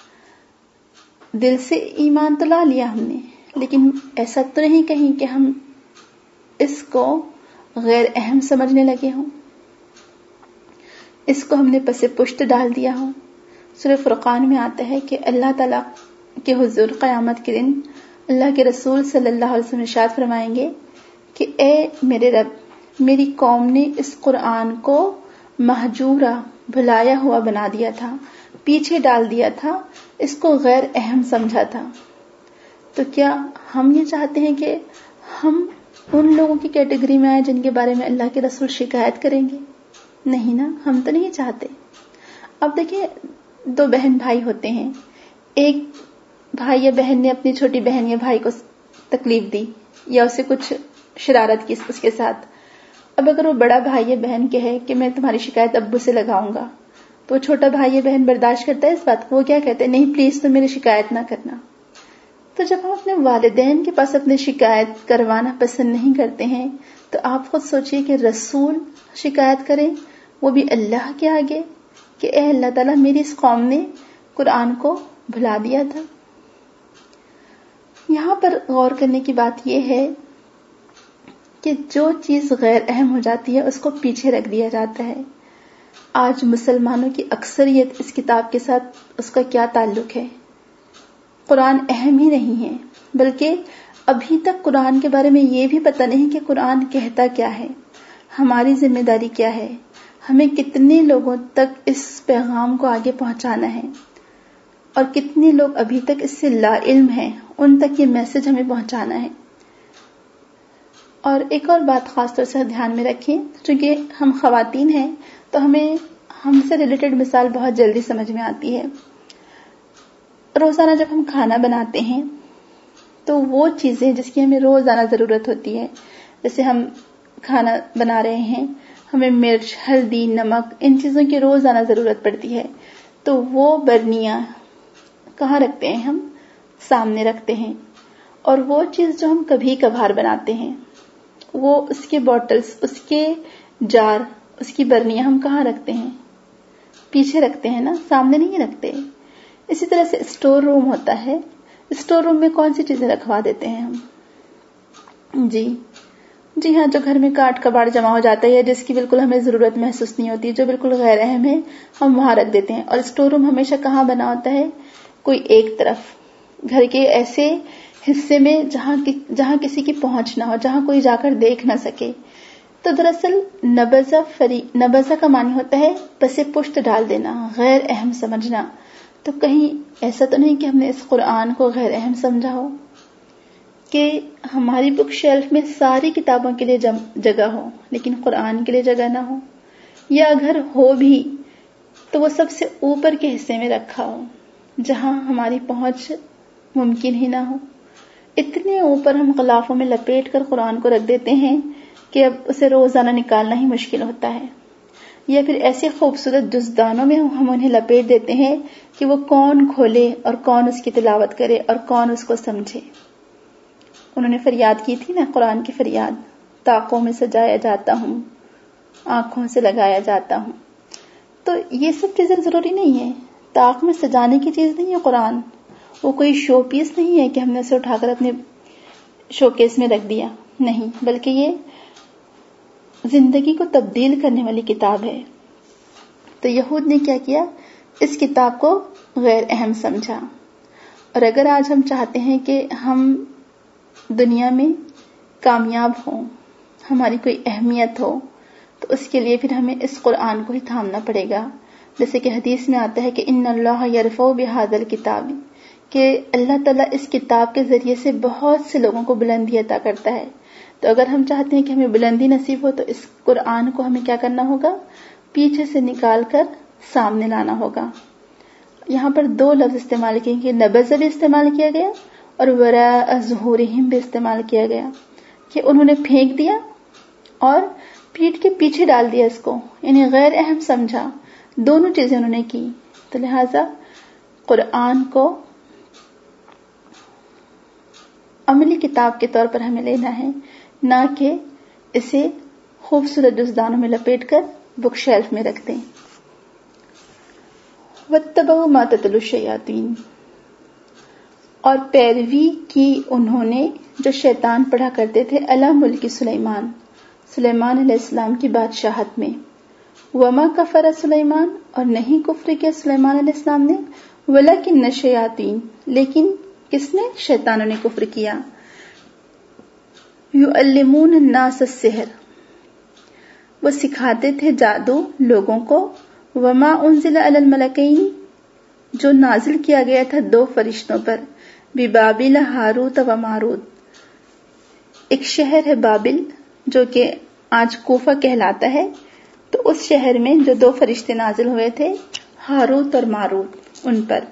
دل سے ایمان تو لا لیا ہم نے، لیکن ایسا تو نہیں کہیں کہ ہم اس کو غیر اہم سمجھنے لگے ہوں، اس کو ہم نے پس پشت ڈال دیا ہو. سورہ فرقان میں آتا ہے کہ اللہ تعالیٰ کے حضور قیامت کے دن اللہ کے رسول صلی اللہ علیہ وسلم ارشاد فرمائیں گے کہ اے میرے رب، میری قوم نے اس قرآن کو مہجورا، بھلایا ہوا بنا دیا تھا، پیچھے ڈال دیا تھا، اس کو غیر اہم سمجھا تھا. تو کیا ہم یہ چاہتے ہیں کہ ہم ان لوگوں کی کیٹیگری میں آئیں جن کے بارے میں اللہ کے رسول شکایت کریں گے؟ نہیں نا، ہم تو نہیں چاہتے. اب دیکھیں 2 بہن بھائی ہوتے ہیں، ایک بھائی یا بہن نے اپنی چھوٹی بہن یا بھائی کو تکلیف دی یا اسے کچھ شرارت کی اس کے ساتھ. اب اگر وہ بڑا بھائی یا بہن کہے کہ میں تمہاری شکایت ابو سے لگاؤں گا، تو وہ چھوٹا بھائی یا بہن برداشت کرتا ہے اس بات کو؟ وہ کیا کہتے ہیں؟ نہیں پلیز تم میری شکایت نہ کرنا. تو جب ہم اپنے والدین کے پاس اپنی شکایت کروانا پسند نہیں کرتے ہیں تو آپ خود سوچئے کہ رسول شکایت کریں، وہ بھی اللہ کے آگے کہ اے اللہ تعالیٰ، میری اس قوم نے قرآن کو بھلا دیا تھا. یہاں پر غور کرنے کی بات یہ ہے کہ جو چیز غیر اہم ہو جاتی ہے اس کو پیچھے رکھ دیا جاتا ہے. آج مسلمانوں کی اکثریت اس کتاب کے ساتھ اس کا کیا تعلق ہے؟ قرآن اہم ہی نہیں ہے، بلکہ ابھی تک قرآن کے بارے میں یہ بھی پتہ نہیں کہ قرآن کہتا کیا ہے، ہماری ذمہ داری کیا ہے، ہمیں کتنے لوگوں تک اس پیغام کو آگے پہنچانا ہے، اور کتنے لوگ ابھی تک اس سے لا علم ہیں، ان تک یہ میسج ہمیں پہنچانا ہے. اور ایک اور بات خاص طور سے دھیان میں رکھیں، چونکہ ہم خواتین ہیں تو ہم سے ریلیٹڈ مثال بہت جلدی سمجھ میں آتی ہے. روزانہ جب ہم کھانا بناتے ہیں تو وہ چیزیں جس کی ہمیں روزانہ ضرورت ہوتی ہے، جیسے ہم کھانا بنا رہے ہیں، ہمیں مرچ، ہلدی، نمک، ان چیزوں کی روزانہ ضرورت پڑتی ہے، تو وہ برنیاں کہاں رکھتے ہیں؟ ہم سامنے رکھتے ہیں. اور وہ چیز جو ہم کبھی کبھار بناتے ہیں، وہ اس کے باٹلز، اس کے جار، اس کی برنیاں ہم کہاں رکھتے ہیں؟ پیچھے رکھتے ہیں نا، سامنے نہیں رکھتے. اسی طرح سے اسٹور روم ہوتا ہے، اسٹور روم میں کون سی چیزیں رکھوا دیتے ہیں ہم؟ جی ہاں، جو گھر میں کاٹ کباڑ جمع ہو جاتا ہے، جس کی بالکل ہمیں ضرورت محسوس نہیں ہوتی، جو بالکل غیر اہم ہے، ہم وہاں رکھ دیتے ہیں. اور اسٹور روم ہمیشہ کہاں بنا ہوتا ہے؟ کوئی ایک طرف، گھر کے ایسے حصے میں جہاں کسی کی پہنچ نہ ہو، جہاں کوئی جا کر دیکھ نہ سکے. تو دراصل نبذہ کا معنی ہوتا ہے پس پشت ڈال دینا، غیر اہم سمجھنا. تو کہیں ایسا تو نہیں کہ ہم نے اس قرآن کو غیر اہم سمجھا ہو، کہ ہماری بک شیلف میں ساری کتابوں کے لیے جگہ ہو لیکن قرآن کے لیے جگہ نہ ہو، یا اگر ہو بھی تو وہ سب سے اوپر کے حصے میں رکھا ہو جہاں ہماری پہنچ ممکن ہی نہ ہو. اتنے اوپر ہم غلافوں میں لپیٹ کر قرآن کو رکھ دیتے ہیں کہ اب اسے روزانہ نکالنا ہی مشکل ہوتا ہے. یا پھر ایسے خوبصورت جزدانوں میں ہم انہیں لپیٹ دیتے ہیں کہ وہ کون کھولے اور کون اس کی تلاوت کرے اور کون اس کو سمجھے. انہوں نے فریاد کی تھی نا، قرآن کی فریاد، طاقوں میں سجایا جاتا ہوں، آنکھوں سے لگایا جاتا ہوں. تو یہ سب چیزیں ضروری نہیں ہے، طاق میں سجانے کی چیز نہیں ہے قرآن. وہ کوئی شو پیس نہیں ہے کہ ہم نے اسے اٹھا کر اپنے شو کیس میں رکھ دیا، نہیں، بلکہ یہ زندگی کو تبدیل کرنے والی کتاب ہے. تو یہود نے کیا کیا؟ اس کتاب کو غیر اہم سمجھا. اور اگر آج ہم چاہتے ہیں کہ ہم دنیا میں کامیاب ہوں، ہماری کوئی اہمیت ہو، تو اس کے لیے پھر ہمیں اس قرآن کو ہی تھامنا پڑے گا. جیسے کہ حدیث میں آتا ہے کہ ان اللہ یرفع بہذا الکتاب، کہ اللہ تعالیٰ اس کتاب کے ذریعے سے بہت سے لوگوں کو بلندی عطا کرتا ہے. تو اگر ہم چاہتے ہیں کہ ہمیں بلندی نصیب ہو تو اس قرآن کو ہمیں کیا کرنا ہوگا؟ پیچھے سے نکال کر سامنے لانا ہوگا. یہاں پر دو لفظ استعمال کیے گئے، نبذ بھی استعمال کیا گیا اور وراء ظہورہم بھی استعمال کیا گیا، کہ انہوں نے پھینک دیا اور پیٹھ کے پیچھے ڈال دیا اس کو، یعنی غیر اہم سمجھا. دونوں چیزیں انہوں نے کی. تو لہذا قرآن کو عملی کتاب کے طور پر ہمیں لینا ہے، نہ کہ اسے خوبصورت جزدانوں میں لپیٹ کر بک شیلف میں رکھ دیں. واتبعوا ما تتلو الشیاطین، اور پیروی کی انہوں نے جو شیطان پڑھا کرتے تھے علی ملک سلیمان علیہ السلام کی بادشاہت میں. وما کفر سلیمان، اور نہیں کفر کیا سلیمان علیہ السلام نے، ولکن الشیاطین، لیکن کس نے؟ شیطانوں نے کفر کیا. یعلمون الناس السحر، وہ سکھاتے تھے جادو لوگوں کو. وما انزل علی الملکین، جو نازل کیا گیا تھا دو فرشتوں پر. ببابل ہاروت و ماروت، ایک شہر ہے بابل جو کہ آج کوفہ کہلاتا ہے. تو اس شہر میں جو دو فرشتے نازل ہوئے تھے، ہاروت اور ماروت، ان پر.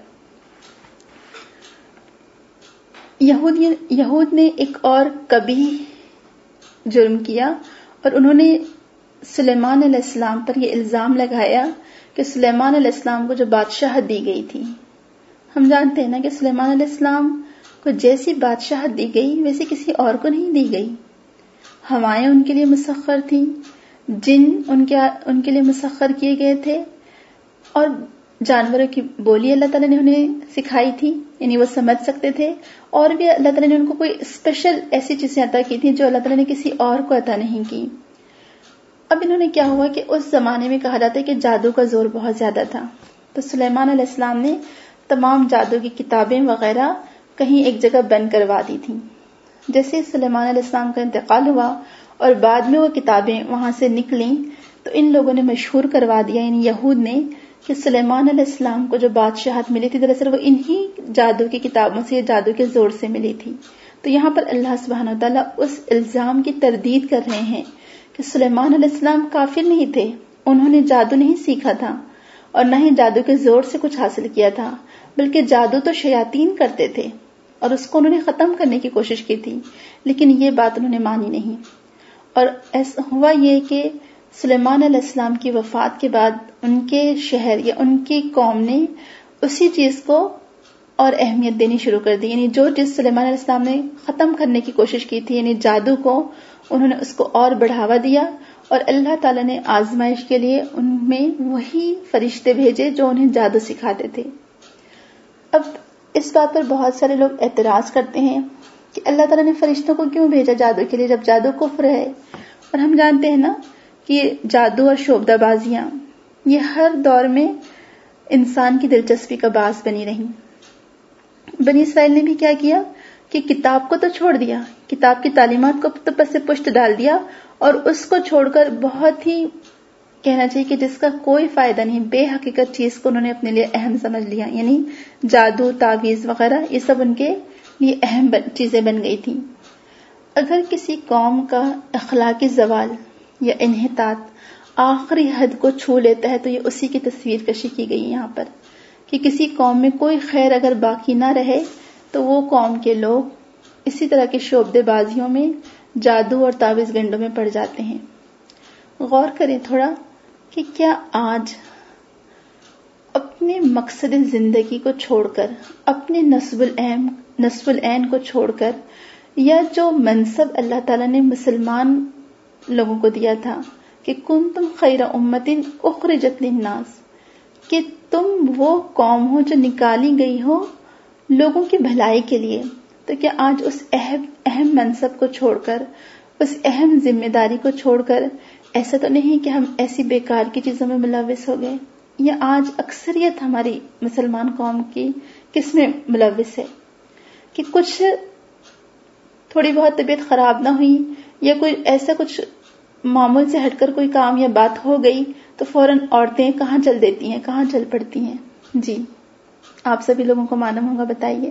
یہود نے ایک اور قبیح جرم کیا، اور انہوں نے سلیمان علیہ السلام پر یہ الزام لگایا کہ سلیمان علیہ السلام کو جو بادشاہت دی گئی تھی، ہم جانتے ہیں نا کہ سلیمان علیہ السلام کو جیسی بادشاہت دی گئی ویسے کسی اور کو نہیں دی گئی. ہوائیں ان کے لیے مسخر تھیں، جن ان کے لیے مسخر کیے گئے تھے، اور جانوروں کی بولی اللہ تعالیٰ نے انہیں سکھائی تھی، یعنی وہ سمجھ سکتے تھے، اور بھی اللہ تعالیٰ نے ان کو کوئی اسپیشل ایسی چیزیں عطا کی تھی جو اللہ تعالیٰ نے کسی اور کو عطا نہیں کی۔ اب انہوں نے کیا ہوا کہ اس زمانے میں کہا جاتا ہے کہ جادو کا زور بہت زیادہ تھا، تو سلیمان علیہ السلام نے تمام جادو کی کتابیں وغیرہ کہیں ایک جگہ بند کروا دی تھیں۔ جیسے سلیمان علیہ السلام کا انتقال ہوا اور بعد میں وہ کتابیں وہاں سے نکلیں تو ان لوگوں نے مشہور کروا دیا، یعنی یہود نے، کہ سلیمان علیہ السلام کو جو بادشاہت ملی تھی دراصل وہ انہی جادو کی کتابوں سے، جادو کے زور سے ملی تھی۔ تو یہاں پر اللہ سبحانہ وتعالیٰ اس الزام کی تردید کر رہے ہیں کہ سلیمان علیہ السلام کافر نہیں تھے، انہوں نے جادو نہیں سیکھا تھا اور نہ ہی جادو کے زور سے کچھ حاصل کیا تھا، بلکہ جادو تو شیاطین کرتے تھے اور اس کو انہوں نے ختم کرنے کی کوشش کی تھی، لیکن یہ بات انہوں نے مانی نہیں۔ اور ایسا ہوا یہ کہ سلیمان علیہ السلام کی وفات کے بعد ان کے شہر یا ان کی قوم نے اسی چیز کو اور اہمیت دینی شروع کر دی، یعنی جو چیز سلیمان علیہ السلام نے ختم کرنے کی کوشش کی تھی، یعنی جادو کو، انہوں نے اس کو اور بڑھاوا دیا، اور اللہ تعالیٰ نے آزمائش کے لیے ان میں وہی فرشتے بھیجے جو انہیں جادو سکھاتے تھے۔ اب اس بات پر بہت سارے لوگ اعتراض کرتے ہیں کہ اللہ تعالیٰ نے فرشتوں کو کیوں بھیجا جادو کے لیے جب جادو کفر ہے؟ اور ہم جانتے ہیں نا کہ جادو اور شعبدہ بازیاں یہ ہر دور میں انسان کی دلچسپی کا باعث بنی رہی۔ بنی اسرائیل نے بھی کیا کیا کہ کتاب کو تو چھوڑ دیا، کتاب کی تعلیمات کو تو پس سے پشت ڈال دیا، اور اس کو چھوڑ کر بہت ہی کہنا چاہیے کہ جس کا کوئی فائدہ نہیں، بے حقیقت چیز کو انہوں نے اپنے لیے اہم سمجھ لیا، یعنی جادو، تعویذ وغیرہ، یہ سب ان کے لیے اہم چیزیں بن گئی تھیں۔ اگر کسی قوم کا اخلاقی زوال یا انحطاط آخری حد کو چھو لیتا ہے تو یہ اسی کی تصویر کشی کی گئی یہاں پر، کہ کسی قوم میں کوئی خیر اگر باقی نہ رہے تو وہ قوم کے لوگ اسی طرح کے شعبدے بازیوں میں، جادو اور تعویذ گنڈوں میں پڑ جاتے ہیں۔ غور کریں تھوڑا کہ کیا آج اپنے مقصد زندگی کو چھوڑ کر، اپنے نصب العین کو چھوڑ کر، یا جو منصب اللہ تعالیٰ نے مسلمان لوگوں کو دیا تھا کہ کنتم خیر امۃ اخرجت للناس، کہ تم وہ قوم ہو جو نکالی گئی ہو لوگوں کی بھلائی کے لیے، تو کیا آج اس اہم منصب کو چھوڑ کر، اس اہم ذمہ داری کو چھوڑ کر ایسا تو نہیں کہ ہم ایسی بیکار کی چیزوں میں ملوث ہو گئے؟ یا آج اکثریت ہماری مسلمان قوم کی کس میں ملوث ہے کہ کچھ تھوڑی بہت طبیعت خراب نہ ہوئی یا کوئی ایسا کچھ معمول سے ہٹ کر کوئی کام یا بات ہو گئی تو فوراً عورتیں کہاں چل دیتی ہیں، کہاں چل پڑتی ہیں؟ جی آپ سبھی لوگوں کو معلوم ہوگا، بتائیے۔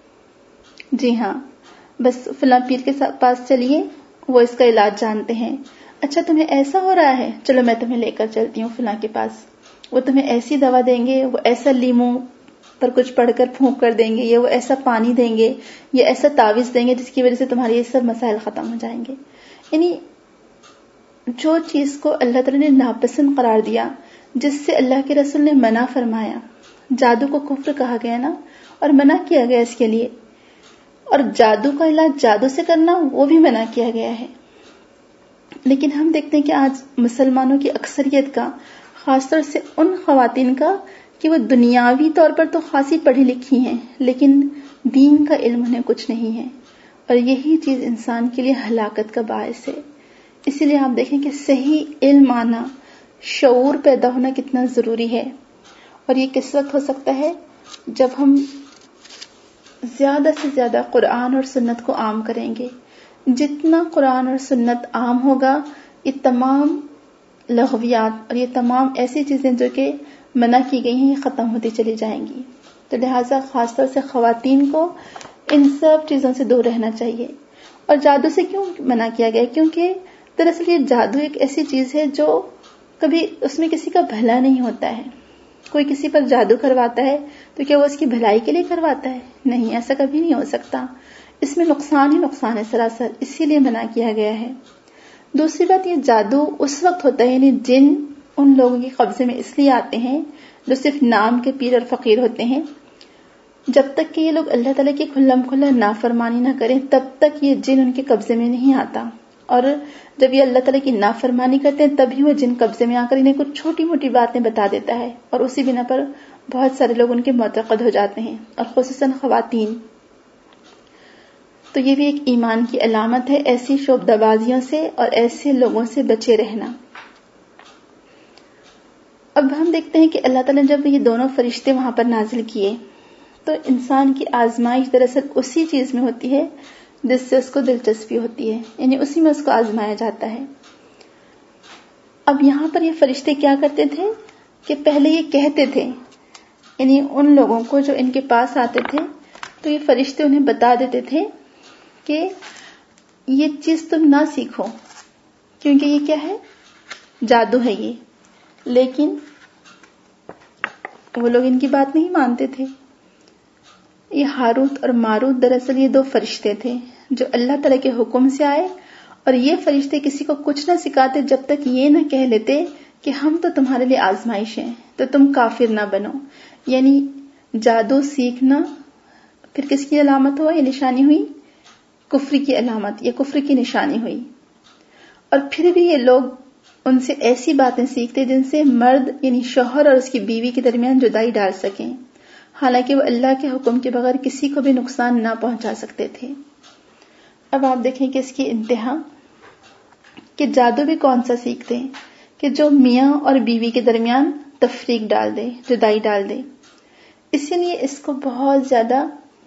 جی ہاں، بس فلاں پیر کے پاس چلیے، وہ اس کا علاج جانتے ہیں۔ اچھا تمہیں ایسا ہو رہا ہے، چلو میں تمہیں لے کر چلتی ہوں فلاں کے پاس، وہ تمہیں ایسی دوا دیں گے، وہ ایسا لیموں پر کچھ پڑھ کر پھونک کر دیں گے، یا وہ ایسا پانی دیں گے، یا ایسا تعویذ دیں گے جس کی وجہ سے تمہارے یہ سب مسائل ختم ہو جائیں گے۔ یعنی جو چیز کو اللہ تعالیٰ نے ناپسند قرار دیا، جس سے اللہ کے رسول نے منع فرمایا، جادو کو کفر کہا گیا نا، اور منع کیا گیا اس کے لیے، اور جادو کا علاج جادو سے کرنا وہ بھی منع کیا گیا ہے۔ لیکن ہم دیکھتے ہیں کہ آج مسلمانوں کی اکثریت کا، خاص طور سے ان خواتین کا، کہ وہ دنیاوی طور پر تو خاصی پڑھی لکھی ہیں لیکن دین کا علم انہیں کچھ نہیں ہے، اور یہی چیز انسان کے لیے ہلاکت کا باعث ہے۔ اسی لیے آپ دیکھیں کہ صحیح علم آنا، شعور پیدا ہونا کتنا ضروری ہے، اور یہ کس وقت ہو سکتا ہے؟ جب ہم زیادہ سے زیادہ قرآن اور سنت کو عام کریں گے۔ جتنا قرآن اور سنت عام ہوگا، یہ تمام لغویات اور یہ تمام ایسی چیزیں جو کہ منع کی گئی ہیں یہ ختم ہوتی چلی جائیں گی۔ تو لہٰذا خاص طور سے خواتین کو ان سب چیزوں سے دور رہنا چاہیے۔ اور جادو سے کیوں منع کیا گیا؟ کیونکہ دراصل یہ جادو ایک ایسی چیز ہے جو کبھی اس میں کسی کا بھلا نہیں ہوتا ہے۔ کوئی کسی پر جادو کرواتا ہے تو کیا وہ اس کی بھلائی کے لیے کرواتا ہے؟ نہیں، ایسا کبھی نہیں ہو سکتا۔ اس میں نقصان ہی نقصان ہے سراسر، اسی لیے منع کیا گیا ہے۔ دوسری بات، یہ جادو اس وقت ہوتا ہے، یعنی جن ان لوگوں کے قبضے میں اس لیے آتے ہیں جو صرف نام کے پیر اور فقیر ہوتے ہیں۔ جب تک کہ یہ لوگ اللہ تعالیٰ کی کھلم کھلا نافرمانی نہ کریں تب تک یہ جن ان کے قبضے میں نہیں آتا۔ اور جب یہ اللہ تعالیٰ کی نافرمانی کرتے ہیں تبھی وہ جن قبضے میں آ کر انہیں کچھ چھوٹی موٹی باتیں بتا دیتا ہے، اور اسی بنا پر بہت سارے لوگ ان کے معتقد ہو جاتے ہیں، اور خصوصاً خواتین. تو یہ بھی ایک ایمان کی علامت ہے، ایسی شعبدہ بازیوں سے اور ایسے لوگوں سے بچے رہنا. اب ہم دیکھتے ہیں کہ اللہ تعالیٰ نے جب یہ دونوں فرشتے وہاں پر نازل کیے تو انسان کی آزمائش دراصل اسی چیز میں ہوتی ہے جس سے اس کو دلچسپی ہوتی ہے، یعنی اسی میں اس کو آزمایا جاتا ہے. اب یہاں پر یہ فرشتے کیا کرتے تھے کہ پہلے یہ کہتے تھے، یعنی ان لوگوں کو جو ان کے پاس آتے تھے تو یہ فرشتے انہیں بتا دیتے تھے کہ یہ چیز تم نہ سیکھو کیونکہ یہ کیا ہے، جادو ہے یہ. لیکن وہ لوگ ان کی بات نہیں مانتے تھے. یہ ہاروت اور ماروت دراصل یہ دو فرشتے تھے جو اللہ تعالیٰ کے حکم سے آئے، اور یہ فرشتے کسی کو کچھ نہ سکھاتے جب تک یہ نہ کہہ لیتے کہ ہم تو تمہارے لیے آزمائش ہیں تو تم کافر نہ بنو. یعنی جادو سیکھنا پھر کس کی علامت ہوا، یہ نشانی ہوئی کفر کی علامت، یہ کفر کی نشانی ہوئی. اور پھر بھی یہ لوگ ان سے ایسی باتیں سیکھتے جن سے مرد یعنی شوہر اور اس کی بیوی کے درمیان جدائی ڈال سکیں، حالانکہ وہ اللہ کے حکم کے بغیر کسی کو بھی نقصان نہ پہنچا سکتے تھے. اب آپ دیکھیں کہ اس کی انتہا کہ جادو بھی کون سا سیکھتے ہیں کہ جو میاں اور بیوی کے درمیان تفریق ڈال دے، جدائی ڈال دے. اسی لیے اس کو بہت زیادہ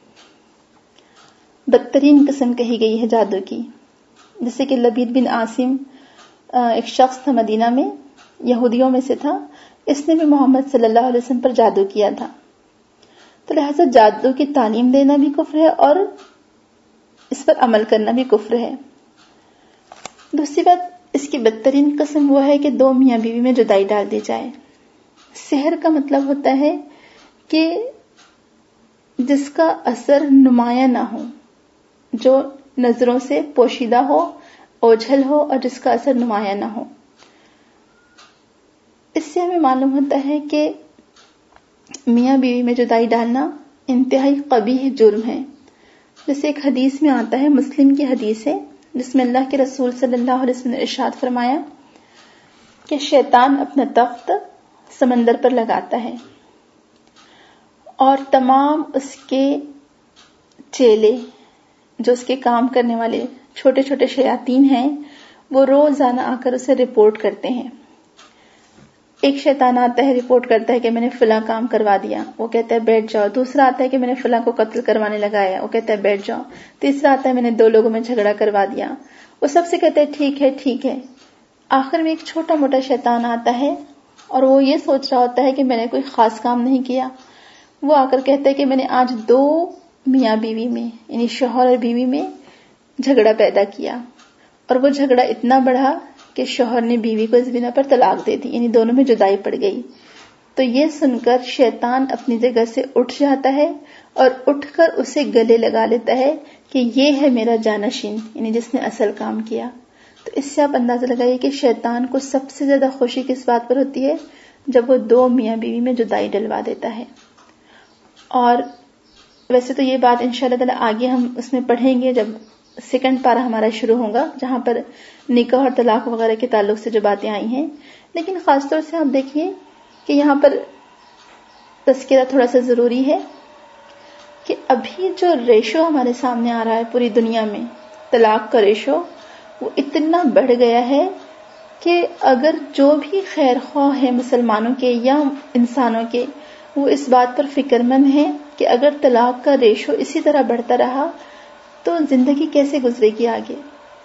بدترین قسم کہی گئی ہے جادو کی. جیسے کہ لبید بن عاصم ایک شخص تھا مدینہ میں، یہودیوں میں سے تھا، اس نے بھی محمد صلی اللہ علیہ وسلم پر جادو کیا تھا. تو لہذا جادو کی تعلیم دینا بھی کفر ہے اور اس پر عمل کرنا بھی کفر ہے. دوسری بات، اس کی بدترین قسم وہ ہے کہ دو میاں بیوی میں جدائی ڈال دی جائے. سحر کا مطلب ہوتا ہے کہ جس کا اثر نمایاں نہ ہو، جو نظروں سے پوشیدہ ہو، اوجھل ہو، اور جس کا اثر نمایاں نہ ہو. اس سے ہمیں معلوم ہوتا ہے کہ میاں بیوی میں جدائی ڈالنا انتہائی قبیح جرم ہے. جیسے ایک حدیث میں آتا ہے، مسلم کی حدیث ہے، جس میں اللہ کے رسول صلی اللہ علیہ وسلم نے ارشاد فرمایا کہ شیطان اپنا تخت سمندر پر لگاتا ہے اور تمام اس کے چیلے جو اس کے کام کرنے والے چھوٹے چھوٹے شیاطین ہیں وہ روزانہ آ کر اسے رپورٹ کرتے ہیں. ایک شیطان آتا ہے، رپورٹ کرتا ہے کہ میں نے فلاں کام کروا دیا، وہ کہتا ہے بیٹھ جاؤ. دوسرا آتا ہے کہ میں نے فلاں کو قتل کروانے لگایا، وہ کہتا ہے بیٹھ جاؤ. تیسرا آتا ہے میں نے 2 لوگوں میں جھگڑا کروا دیا، وہ سب سے کہتا ہے ٹھیک ہے ٹھیک ہے. آخر میں ایک چھوٹا موٹا شیطان آتا ہے اور وہ یہ سوچ رہا ہوتا ہے کہ میں نے کوئی خاص کام نہیں کیا. وہ آ کر کہتا ہے کہ میں نے آج 2 میاں بیوی میں یعنی شوہر اور بیوی میں جھگڑا پیدا کیا، اور وہ جھگڑا اتنا بڑھا کہ شوہر نے بیوی کو اس بنا پر طلاق دے دی، یعنی دونوں میں جدائی پڑ گئی. تو یہ سن کر شیطان اپنی جگہ سے اٹھ جاتا ہے اور اٹھ کر اسے گلے لگا لیتا ہے کہ یہ ہے میرا جانشین، یعنی جس نے اصل کام کیا. تو اس سے آپ اندازہ لگائیے کہ شیطان کو سب سے زیادہ خوشی کس بات پر ہوتی ہے، جب وہ 2 میاں بیوی میں جدائی ڈلوا دیتا ہے. اور ویسے تو یہ بات انشاءاللہ تعالی آگے ہم اس میں پڑھیں گے جب سیکنڈ پارہ ہمارا شروع ہوگا، جہاں پر نکاح اور طلاق وغیرہ کے تعلق سے جو باتیں آئی ہیں. لیکن خاص طور سے آپ دیکھیے کہ یہاں پر تذکرہ تھوڑا سا ضروری ہے کہ ابھی جو ریشو ہمارے سامنے آ رہا ہے پوری دنیا میں، طلاق کا ریشو، وہ اتنا بڑھ گیا ہے کہ اگر جو بھی خیر خواہ ہے مسلمانوں کے یا انسانوں کے، وہ اس بات پر فکر مند ہیں کہ اگر طلاق کا ریشو اسی طرح بڑھتا رہا تو زندگی کیسے گزرے گی آگے.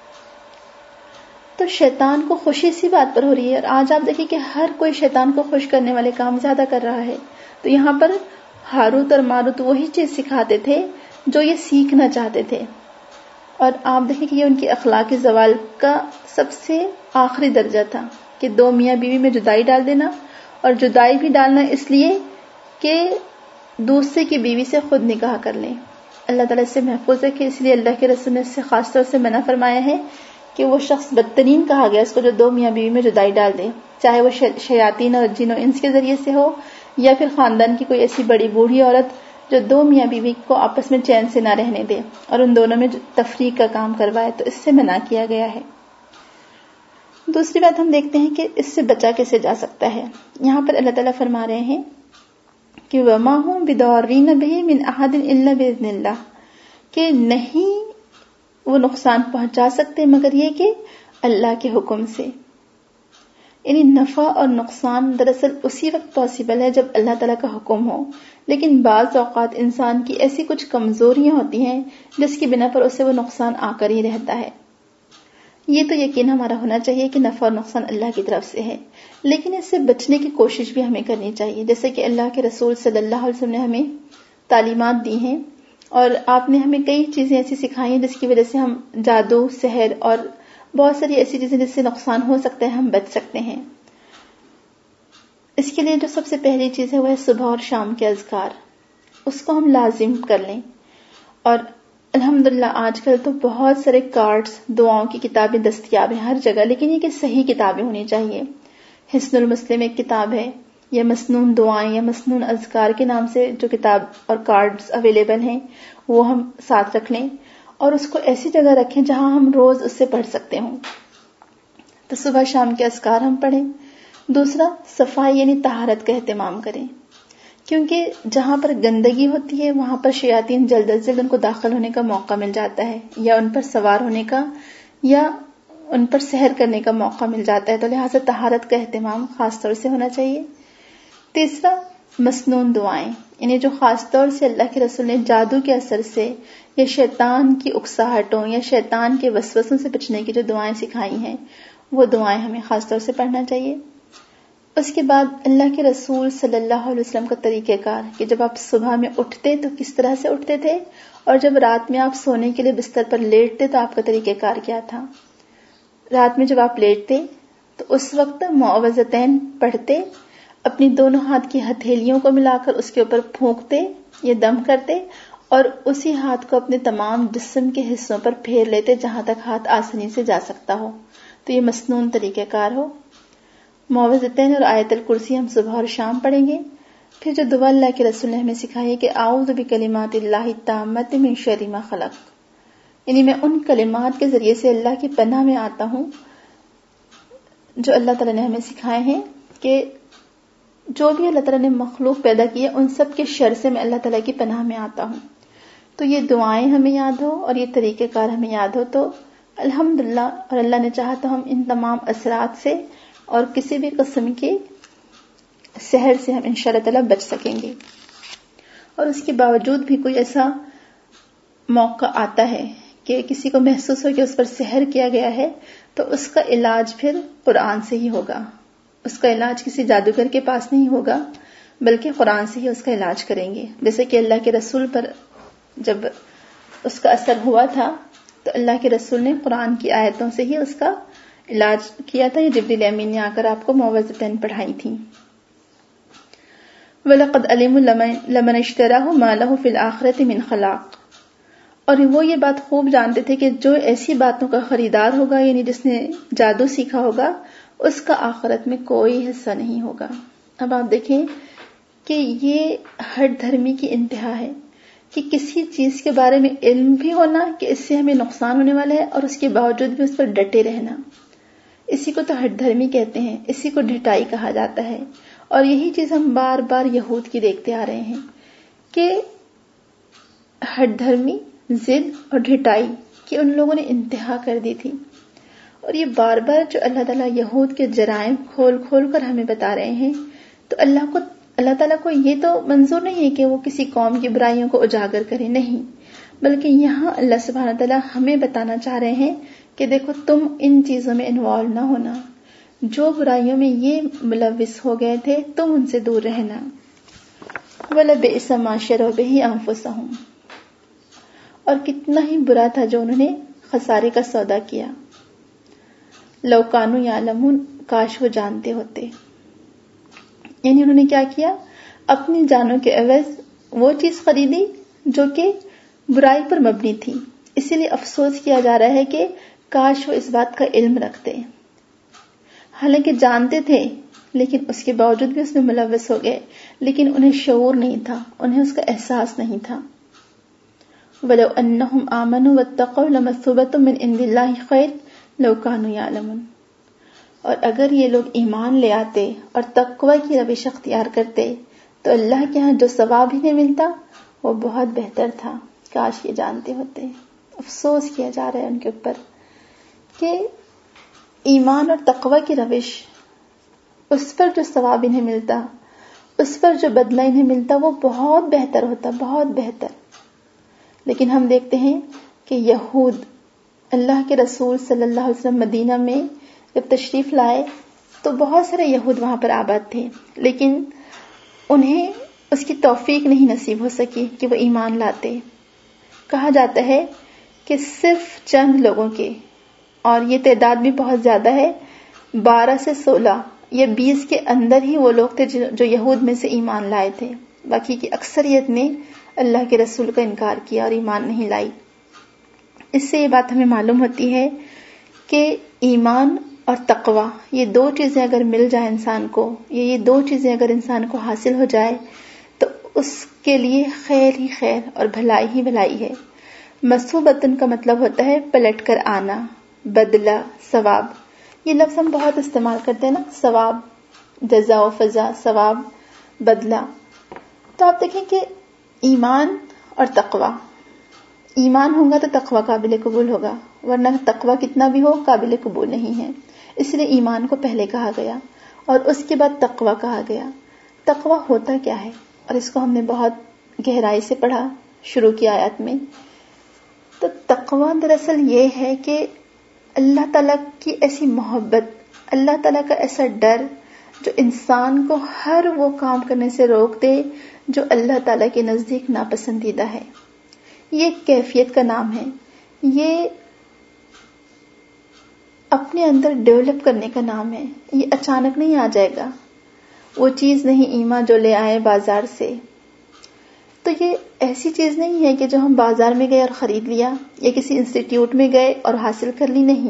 تو شیطان کو خوشی اسی بات پر ہو رہی ہے، اور آج آپ دیکھیں کہ ہر کوئی شیطان کو خوش کرنے والے کام زیادہ کر رہا ہے. تو یہاں پر ہاروت اور ماروت وہی چیز سکھاتے تھے جو یہ سیکھنا چاہتے تھے، اور آپ دیکھیں کہ یہ ان کی اخلاقی زوال کا سب سے آخری درجہ تھا کہ 2 میاں بیوی میں جدائی ڈال دینا، اور جدائی بھی ڈالنا اس لیے کہ دوسرے کی بیوی سے خود نکاح کر لیں. اللہ تعالیٰ اس سے محفوظ ہے کہ اس لیے اللہ کے رسول نے اس سے خاص طور سے منع فرمایا ہے کہ وہ شخص بدترین کہا گیا اس کو جو 2 میاں بیوی میں جدائی ڈال دے، چاہے وہ شیاطین اور جن و انس کے ذریعے سے ہو یا پھر خاندان کی کوئی ایسی بڑی بوڑھی عورت جو 2 میاں بیوی کو آپس میں چین سے نہ رہنے دے اور ان دونوں میں تفریق کا کام کروائے. تو اس سے منع کیا گیا ہے. دوسری بات ہم دیکھتے ہیں کہ اس سے بچا کیسے جا سکتا ہے. یہاں پر اللہ تعالیٰ فرما رہے ہیں کہ وما هم بضارین به من احد الا باذن اللہ، کہ نہیں وہ نقصان پہنچا سکتے مگر یہ کہ اللہ کے حکم سے. یعنی نفع اور نقصان دراصل اسی وقت پاسبل ہے جب اللہ تعالیٰ کا حکم ہو، لیکن بعض اوقات انسان کی ایسی کچھ کمزوریاں ہوتی ہیں جس کی بنا پر اسے وہ نقصان آ کر ہی رہتا ہے. یہ تو یقین ہمارا ہونا چاہیے کہ نفع اور نقصان اللہ کی طرف سے ہے، لیکن اس سے بچنے کی کوشش بھی ہمیں کرنی چاہیے. جیسے کہ اللہ کے رسول صلی اللہ علیہ وسلم نے ہمیں تعلیمات دی ہیں اور آپ نے ہمیں کئی چیزیں ایسی سکھائی ہیں جس کی وجہ سے ہم جادو، سحر اور بہت ساری ایسی چیزیں جس سے نقصان ہو سکتا ہے ہم بچ سکتے ہیں. اس کے لیے جو سب سے پہلی چیز ہے وہ ہے صبح اور شام کے اذکار. اس کو ہم لازم کر لیں. اور الحمدللہ آج کل تو بہت سارے کارڈز، دعاؤں کی کتابیں دستیاب ہیں ہر جگہ، لیکن یہ کہ صحیح کتابیں ہونی چاہیے. حسن المسلم ایک کتاب ہے، یا مسنون دعائیں یا مسنون اذکار کے نام سے جو کتاب اور کارڈز اویلیبل ہیں وہ ہم ساتھ رکھ لیں اور اس کو ایسی جگہ رکھیں جہاں ہم روز اس سے پڑھ سکتے ہوں. تو صبح شام کے اذکار ہم پڑھیں. دوسرا، صفائی یعنی طہارت کا اہتمام کریں، کیونکہ جہاں پر گندگی ہوتی ہے وہاں پر شیاطین جلد از جلد ان کو داخل ہونے کا موقع مل جاتا ہے، یا ان پر سوار ہونے کا یا ان پر سحر کرنے کا موقع مل جاتا ہے. تو لہٰذا طہارت کا اہتمام خاص طور سے ہونا چاہیے. تیسرا، مسنون دعائیں، یعنی جو خاص طور سے اللہ کے رسول نے جادو کے اثر سے یا شیطان کی اکساہٹوں یا شیطان کے وسوسوں سے بچنے کی جو دعائیں سکھائی ہیں وہ دعائیں ہمیں خاص طور سے پڑھنا چاہیے. اس کے بعد اللہ کے رسول صلی اللہ علیہ وسلم کا طریقہ کار کہ جب آپ صبح میں اٹھتے تو کس طرح سے اٹھتے تھے، اور جب رات میں آپ سونے کے لیے بستر پر لیٹتے تو آپ کا طریقہ کار کیا تھا. رات میں جب آپ لیٹتے تو اس وقت معوذتین پڑھتے، اپنی دونوں ہاتھ کی ہتھیلیوں کو ملا کر اس کے اوپر پھونکتے یا دم کرتے اور اسی ہاتھ کو اپنے تمام جسم کے حصوں پر پھیر لیتے جہاں تک ہاتھ آسانی سے جا سکتا ہو. تو یہ مسنون طریقہ کار ہو. معوذتین اور آیت الکرسی ہم صبح اور شام پڑھیں گے. پھر جو دعا اللہ کے رسول نے ہمیں سکھائی ہے کہ اعوذ بکلمات اللہ التامۃ من شر ما خلق، یعنی میں ان کلمات کے ذریعے سے اللہ کی پناہ میں آتا ہوں جو اللہ تعالیٰ نے ہمیں سکھائے ہیں کہ جو بھی اللہ تعالیٰ نے مخلوق پیدا کی ہے ان سب کے شر سے میں اللہ تعالیٰ کی پناہ میں آتا ہوں. تو یہ دعائیں ہمیں یاد ہو اور یہ طریقہ کار ہمیں یاد ہو تو الحمدللہ، اور اللہ نے چاہا تو ہم ان تمام اثرات سے اور کسی بھی قسم کے سحر سے ہم انشاءاللہ تعالیٰ بچ سکیں گے. اور اس کے باوجود بھی کوئی ایسا موقع آتا ہے کہ کسی کو محسوس ہو کہ اس پر سحر کیا گیا ہے تو اس کا علاج پھر قرآن سے ہی ہوگا. اس کا علاج کسی جادوگر کے پاس نہیں ہوگا بلکہ قرآن سے ہی اس کا علاج کریں گے. جیسے کہ اللہ کے رسول پر جب اس کا اثر ہوا تھا تو اللہ کے رسول نے قرآن کی آیتوں سے ہی اس کا علاج کیا تھا. یہ جبریل امین نے آ کر آپ کو معوذتین پڑھائی تھیں. وَلَقَدْ عَلِمُوا لَمَنِ اشْتَرَاهُ مَا لَهُ فِي الْآخِرَةِ مِنْ خَلَاقٍ، اور وہ یہ بات خوب جانتے تھے کہ جو ایسی باتوں کا خریدار ہوگا، یعنی جس نے جادو سیکھا ہوگا، اس کا آخرت میں کوئی حصہ نہیں ہوگا. اب آپ دیکھیں کہ یہ ہر دھرمی کی انتہا ہے کہ کسی چیز کے بارے میں علم بھی ہونا کہ اس سے ہمیں نقصان ہونے والا ہے اور اس کے باوجود بھی اس پر ڈٹے رہنا. اسی کو تو ہٹ دھرمی کہتے ہیں، اسی کو ڈھٹائی کہا جاتا ہے. اور یہی چیز ہم بار بار یہود کی دیکھتے آ رہے ہیں کہ ہٹ دھرمی، ضد اور ڈھٹائی کی ان لوگوں نے انتہا کر دی تھی. اور یہ بار بار جو اللہ تعالیٰ یہود کے جرائم کھول کھول کر ہمیں بتا رہے ہیں تو اللہ تعالیٰ کو یہ تو منظور نہیں ہے کہ وہ کسی قوم کی برائیوں کو اجاگر کرے، نہیں، بلکہ یہاں اللہ سبحانہ تعالیٰ ہمیں بتانا چاہ رہے ہیں کہ دیکھو تم ان چیزوں میں انوالو نہ ہونا، جو برائیوں میں یہ ملوث ہو گئے تھے تم ان سے دور رہنا. وَلَبِئْسَ مَا شَرَوْا بِهِ أَنفُسَهُمْ، اور کتنا ہی برا تھا جو انہوں نے خسارے کا سودا کیا. لَوْ كَانُوا يَعْلَمُونَ، کاش وہ جانتے ہوتے. یعنی انہوں نے کیا کیا؟ اپنی جانوں کے عوض وہ چیز خریدی جو کہ برائی پر مبنی تھی. اسی لیے افسوس کیا جا رہا ہے کہ کاش وہ اس بات کا علم رکھتے، حالانکہ جانتے تھے لیکن اس کے باوجود بھی اس میں ملوث ہو گئے، لیکن انہیں شعور نہیں تھا، انہیں اس کا احساس نہیں تھا. وَلَوْ أَنَّهُمْ آمَنُوا وَاتَّقَوْا لَمَثُوبَةٌ مِّنْ عِندِ اللَّهِ خَيْرٌ لَوْ كَانُوا يَعْلَمُونَ. اور اگر یہ لوگ ایمان لے آتے اور تقوی کی روش اختیار کرتے تو اللہ کے ہاں جو ثواب انہیں ملتا وہ بہت بہتر تھا. کاش یہ جانتے ہوتے. افسوس کیا جا رہا ہے ان کے اوپر کہ ایمان اور تقوی کی روش، اس پر جو ثواب انہیں ملتا، اس پر جو بدلہ انہیں ملتا وہ بہت بہتر ہوتا، بہت بہتر. لیکن ہم دیکھتے ہیں کہ یہود اللہ کے رسول صلی اللہ علیہ وسلم مدینہ میں جب تشریف لائے تو بہت سارے یہود وہاں پر آباد تھے، لیکن انہیں اس کی توفیق نہیں نصیب ہو سکی کہ وہ ایمان لاتے. کہا جاتا ہے کہ صرف چند لوگوں کے، اور یہ تعداد بھی بہت زیادہ ہے، 12 سے 16 یا 20 کے اندر ہی وہ لوگ تھے جو یہود میں سے ایمان لائے تھے. باقی کی اکثریت نے اللہ کے رسول کا انکار کیا اور ایمان نہیں لائی. اس سے یہ بات ہمیں معلوم ہوتی ہے کہ ایمان اور تقوی یہ دو چیزیں اگر مل جائے انسان کو، یا یہ دو چیزیں اگر انسان کو حاصل ہو جائے تو اس کے لیے خیر ہی خیر اور بھلائی ہی بھلائی ہے. مثوبتن کا مطلب ہوتا ہے پلٹ کر آنا، بدلہ، ثواب. یہ لفظ ہم بہت استعمال کرتے ہیں نا، ثواب، جزا و فضا، ثواب، بدلہ. تو آپ دیکھیں کہ ایمان اور تقوی، ایمان ہوگا تو تقوی قابل قبول ہوگا، ورنہ تقوی کتنا بھی ہو قابل قبول نہیں ہے. اس لیے ایمان کو پہلے کہا گیا اور اس کے بعد تقوی کہا گیا. تقوی ہوتا کیا ہے؟ اور اس کو ہم نے بہت گہرائی سے پڑھا شروع کی آیات میں. تو تقوی دراصل یہ ہے کہ اللہ تعالیٰ کی ایسی محبت، اللہ تعالیٰ کا ایسا ڈر جو انسان کو ہر وہ کام کرنے سے روک دے جو اللہ تعالیٰ کے نزدیک ناپسندیدہ ہے. یہ ایک کیفیت کا نام ہے، یہ اپنے اندر ڈیولپ کرنے کا نام ہے. یہ اچانک نہیں آ جائے گا، وہ چیز نہیں ایما جو لے آئے بازار سے. تو یہ ایسی چیز نہیں ہے کہ جو ہم بازار میں گئے اور خرید لیا، یا کسی انسٹیٹیوٹ میں گئے اور حاصل کر لی. نہیں،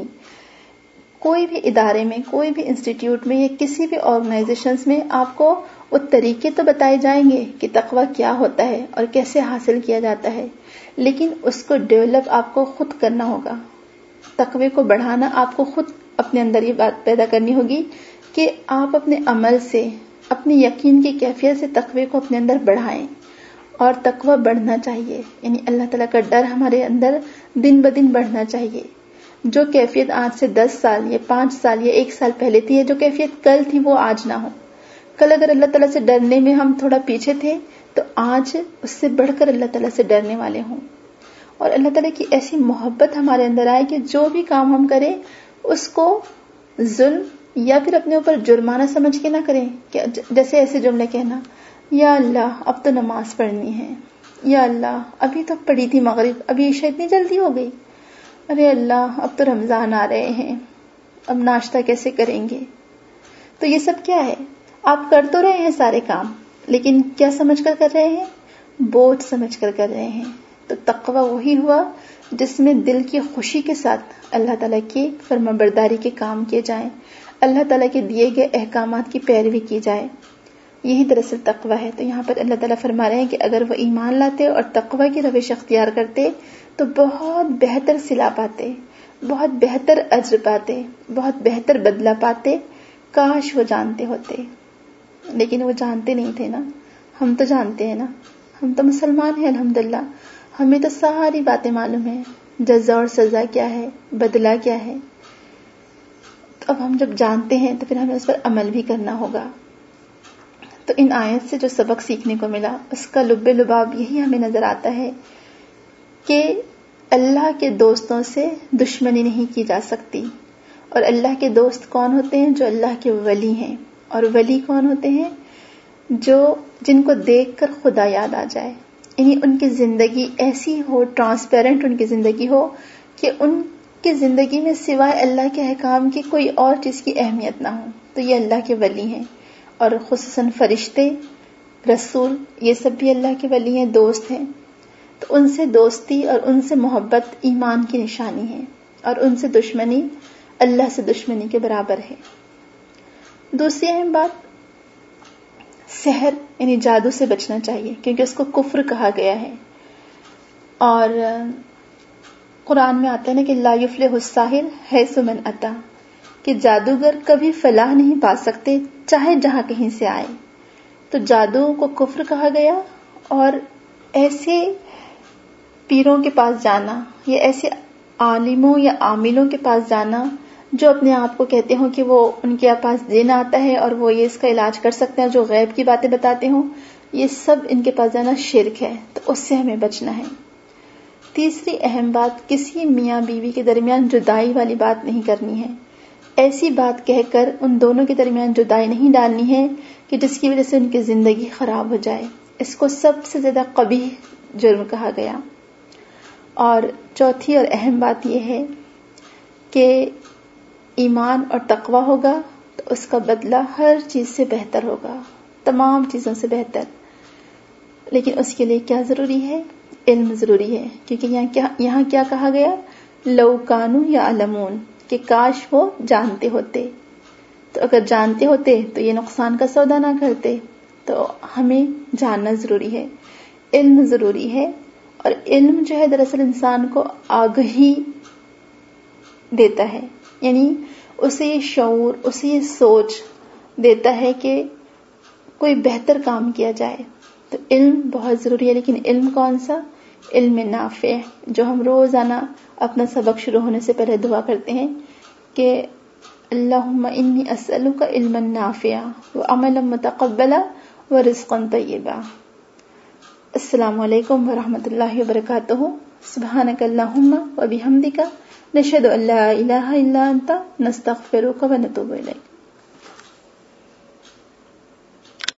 کوئی بھی ادارے میں، کوئی بھی انسٹیٹیوٹ میں یا کسی بھی آرگنائزیشنز میں آپ کو وہ طریقے تو بتائے جائیں گے کہ تقوی کیا ہوتا ہے اور کیسے حاصل کیا جاتا ہے، لیکن اس کو ڈیولپ آپ کو خود کرنا ہوگا. تقوی کو بڑھانا آپ کو خود اپنے اندر یہ بات پیدا کرنی ہوگی کہ آپ اپنے عمل سے، اپنے یقین کی کیفیت سے تقوی کو اپنے اندر بڑھائیں. اور تقوی بڑھنا چاہیے، یعنی اللہ تعالیٰ کا ڈر ہمارے اندر دن بدن بڑھنا چاہیے. جو کیفیت آج سے 10 سال یا 5 سال یا 1 سال پہلے تھی، جو کیفیت کل تھی وہ آج نہ ہو. کل اگر اللہ تعالیٰ سے ڈرنے میں ہم تھوڑا پیچھے تھے تو آج اس سے بڑھ کر اللہ تعالیٰ سے ڈرنے والے ہوں. اور اللہ تعالیٰ کی ایسی محبت ہمارے اندر آئے کہ جو بھی کام ہم کریں اس کو ظلم یا پھر اپنے اوپر جرمانہ سمجھ کے نہ کریں. کہ جیسے ایسے جملے کہنا، یا اللہ اب تو نماز پڑھنی ہے، یا اللہ ابھی تو پڑھی تھی مغرب، ابھی عشاء اتنی جلدی ہو گئی، ارے اللہ اب تو رمضان آ رہے ہیں، اب ناشتہ کیسے کریں گے. تو یہ سب کیا ہے؟ آپ کر تو رہے ہیں سارے کام، لیکن کیا سمجھ کر کر رہے ہیں؟ بوجھ سمجھ کر کر رہے ہیں. تو تقوی وہی ہوا جس میں دل کی خوشی کے ساتھ اللہ تعالیٰ کی فرمانبرداری کے کام کیے جائیں، اللہ تعالیٰ کے دیے گئے احکامات کی پیروی کی جائے. یہی دراصل تقوی ہے. تو یہاں پر اللہ تعالیٰ فرما رہے ہیں کہ اگر وہ ایمان لاتے اور تقوی کی روش اختیار کرتے تو بہت بہتر صلہ پاتے، بہت بہتر اجر پاتے، بہت بہتر بدلہ پاتے. کاش وہ جانتے ہوتے، لیکن وہ جانتے نہیں تھے نا. ہم تو جانتے ہیں نا، ہم تو مسلمان ہیں الحمدللہ، ہمیں تو ساری باتیں معلوم ہیں، جزا اور سزا کیا ہے، بدلہ کیا ہے. تو اب ہم جب جانتے ہیں تو پھر ہمیں اس پر عمل بھی کرنا ہوگا. تو ان آیت سے جو سبق سیکھنے کو ملا اس کا لب لباب یہی ہمیں نظر آتا ہے کہ اللہ کے دوستوں سے دشمنی نہیں کی جا سکتی. اور اللہ کے دوست کون ہوتے ہیں؟ جو اللہ کے ولی ہیں. اور ولی کون ہوتے ہیں؟ جن کو دیکھ کر خدا یاد آ جائے، یعنی ان کی زندگی ایسی ہو، ٹرانسپیرنٹ ان کی زندگی ہو کہ ان کی زندگی میں سوائے اللہ کے احکام کی کوئی اور چیز کی اہمیت نہ ہو. تو یہ اللہ کے ولی ہیں. اور خصوصاً فرشتے، رسول، یہ سب بھی اللہ کے ولی ہیں، دوست ہیں. تو ان سے دوستی اور ان سے محبت ایمان کی نشانی ہے، اور ان سے دشمنی اللہ سے دشمنی کے برابر ہے. دوسری اہم بات، سحر یعنی جادو سے بچنا چاہیے، کیونکہ اس کو کفر کہا گیا ہے. اور قرآن میں آتا ہے نا کہ لا یفلح الساحر حیث من اتی، کہ جادوگر کبھی فلاح نہیں پا سکتے چاہے جہاں کہیں سے آئے. تو جادو کو کفر کہا گیا، اور ایسے پیروں کے پاس جانا یا ایسے عالموں یا عاملوں کے پاس جانا جو اپنے آپ کو کہتے ہوں کہ وہ ان کے پاس دین آتا ہے اور وہ یہ اس کا علاج کر سکتے ہیں، جو غیب کی باتیں بتاتے ہوں، یہ سب ان کے پاس جانا شرک ہے. تو اس سے ہمیں بچنا ہے. تیسری اہم بات، کسی میاں بیوی کے درمیان جدائی والی بات نہیں کرنی ہے. ایسی بات کہہ کر ان دونوں کے درمیان جدائی نہیں ڈالنی ہے کہ جس کی وجہ سے ان کی زندگی خراب ہو جائے. اس کو سب سے زیادہ قبیح جرم کہا گیا. اور چوتھی اور اہم بات یہ ہے کہ ایمان اور تقوی ہوگا تو اس کا بدلہ ہر چیز سے بہتر ہوگا، تمام چیزوں سے بہتر. لیکن اس کے لیے کیا ضروری ہے؟ علم ضروری ہے. کیونکہ یہاں کیا کہا گیا؟ لو کانوا یعلمون، کہ کاش وہ جانتے ہوتے. تو اگر جانتے ہوتے تو یہ نقصان کا سودا نہ کرتے. تو ہمیں جاننا ضروری ہے، علم ضروری ہے. اور علم جو ہے دراصل انسان کو آگہی دیتا ہے، یعنی اسے یہ شعور، اسے یہ سوچ دیتا ہے کہ کوئی بہتر کام کیا جائے. تو علم بہت ضروری ہے. لیکن علم کون سا؟ علم نافع، جو ہم روزانہ اپنا سبق شروع ہونے سے پہلے دعا کرتے ہیں کہ اللہم انی اسألک علما نافعا وعملا متقبلا ورزقا طیبا. السلام علیکم ورحمۃ اللہ وبرکاتہ. سبحانک اللہم وبحمدک، نشہد ان لا الہ الا انت، نستغفرک ونتوب الیک.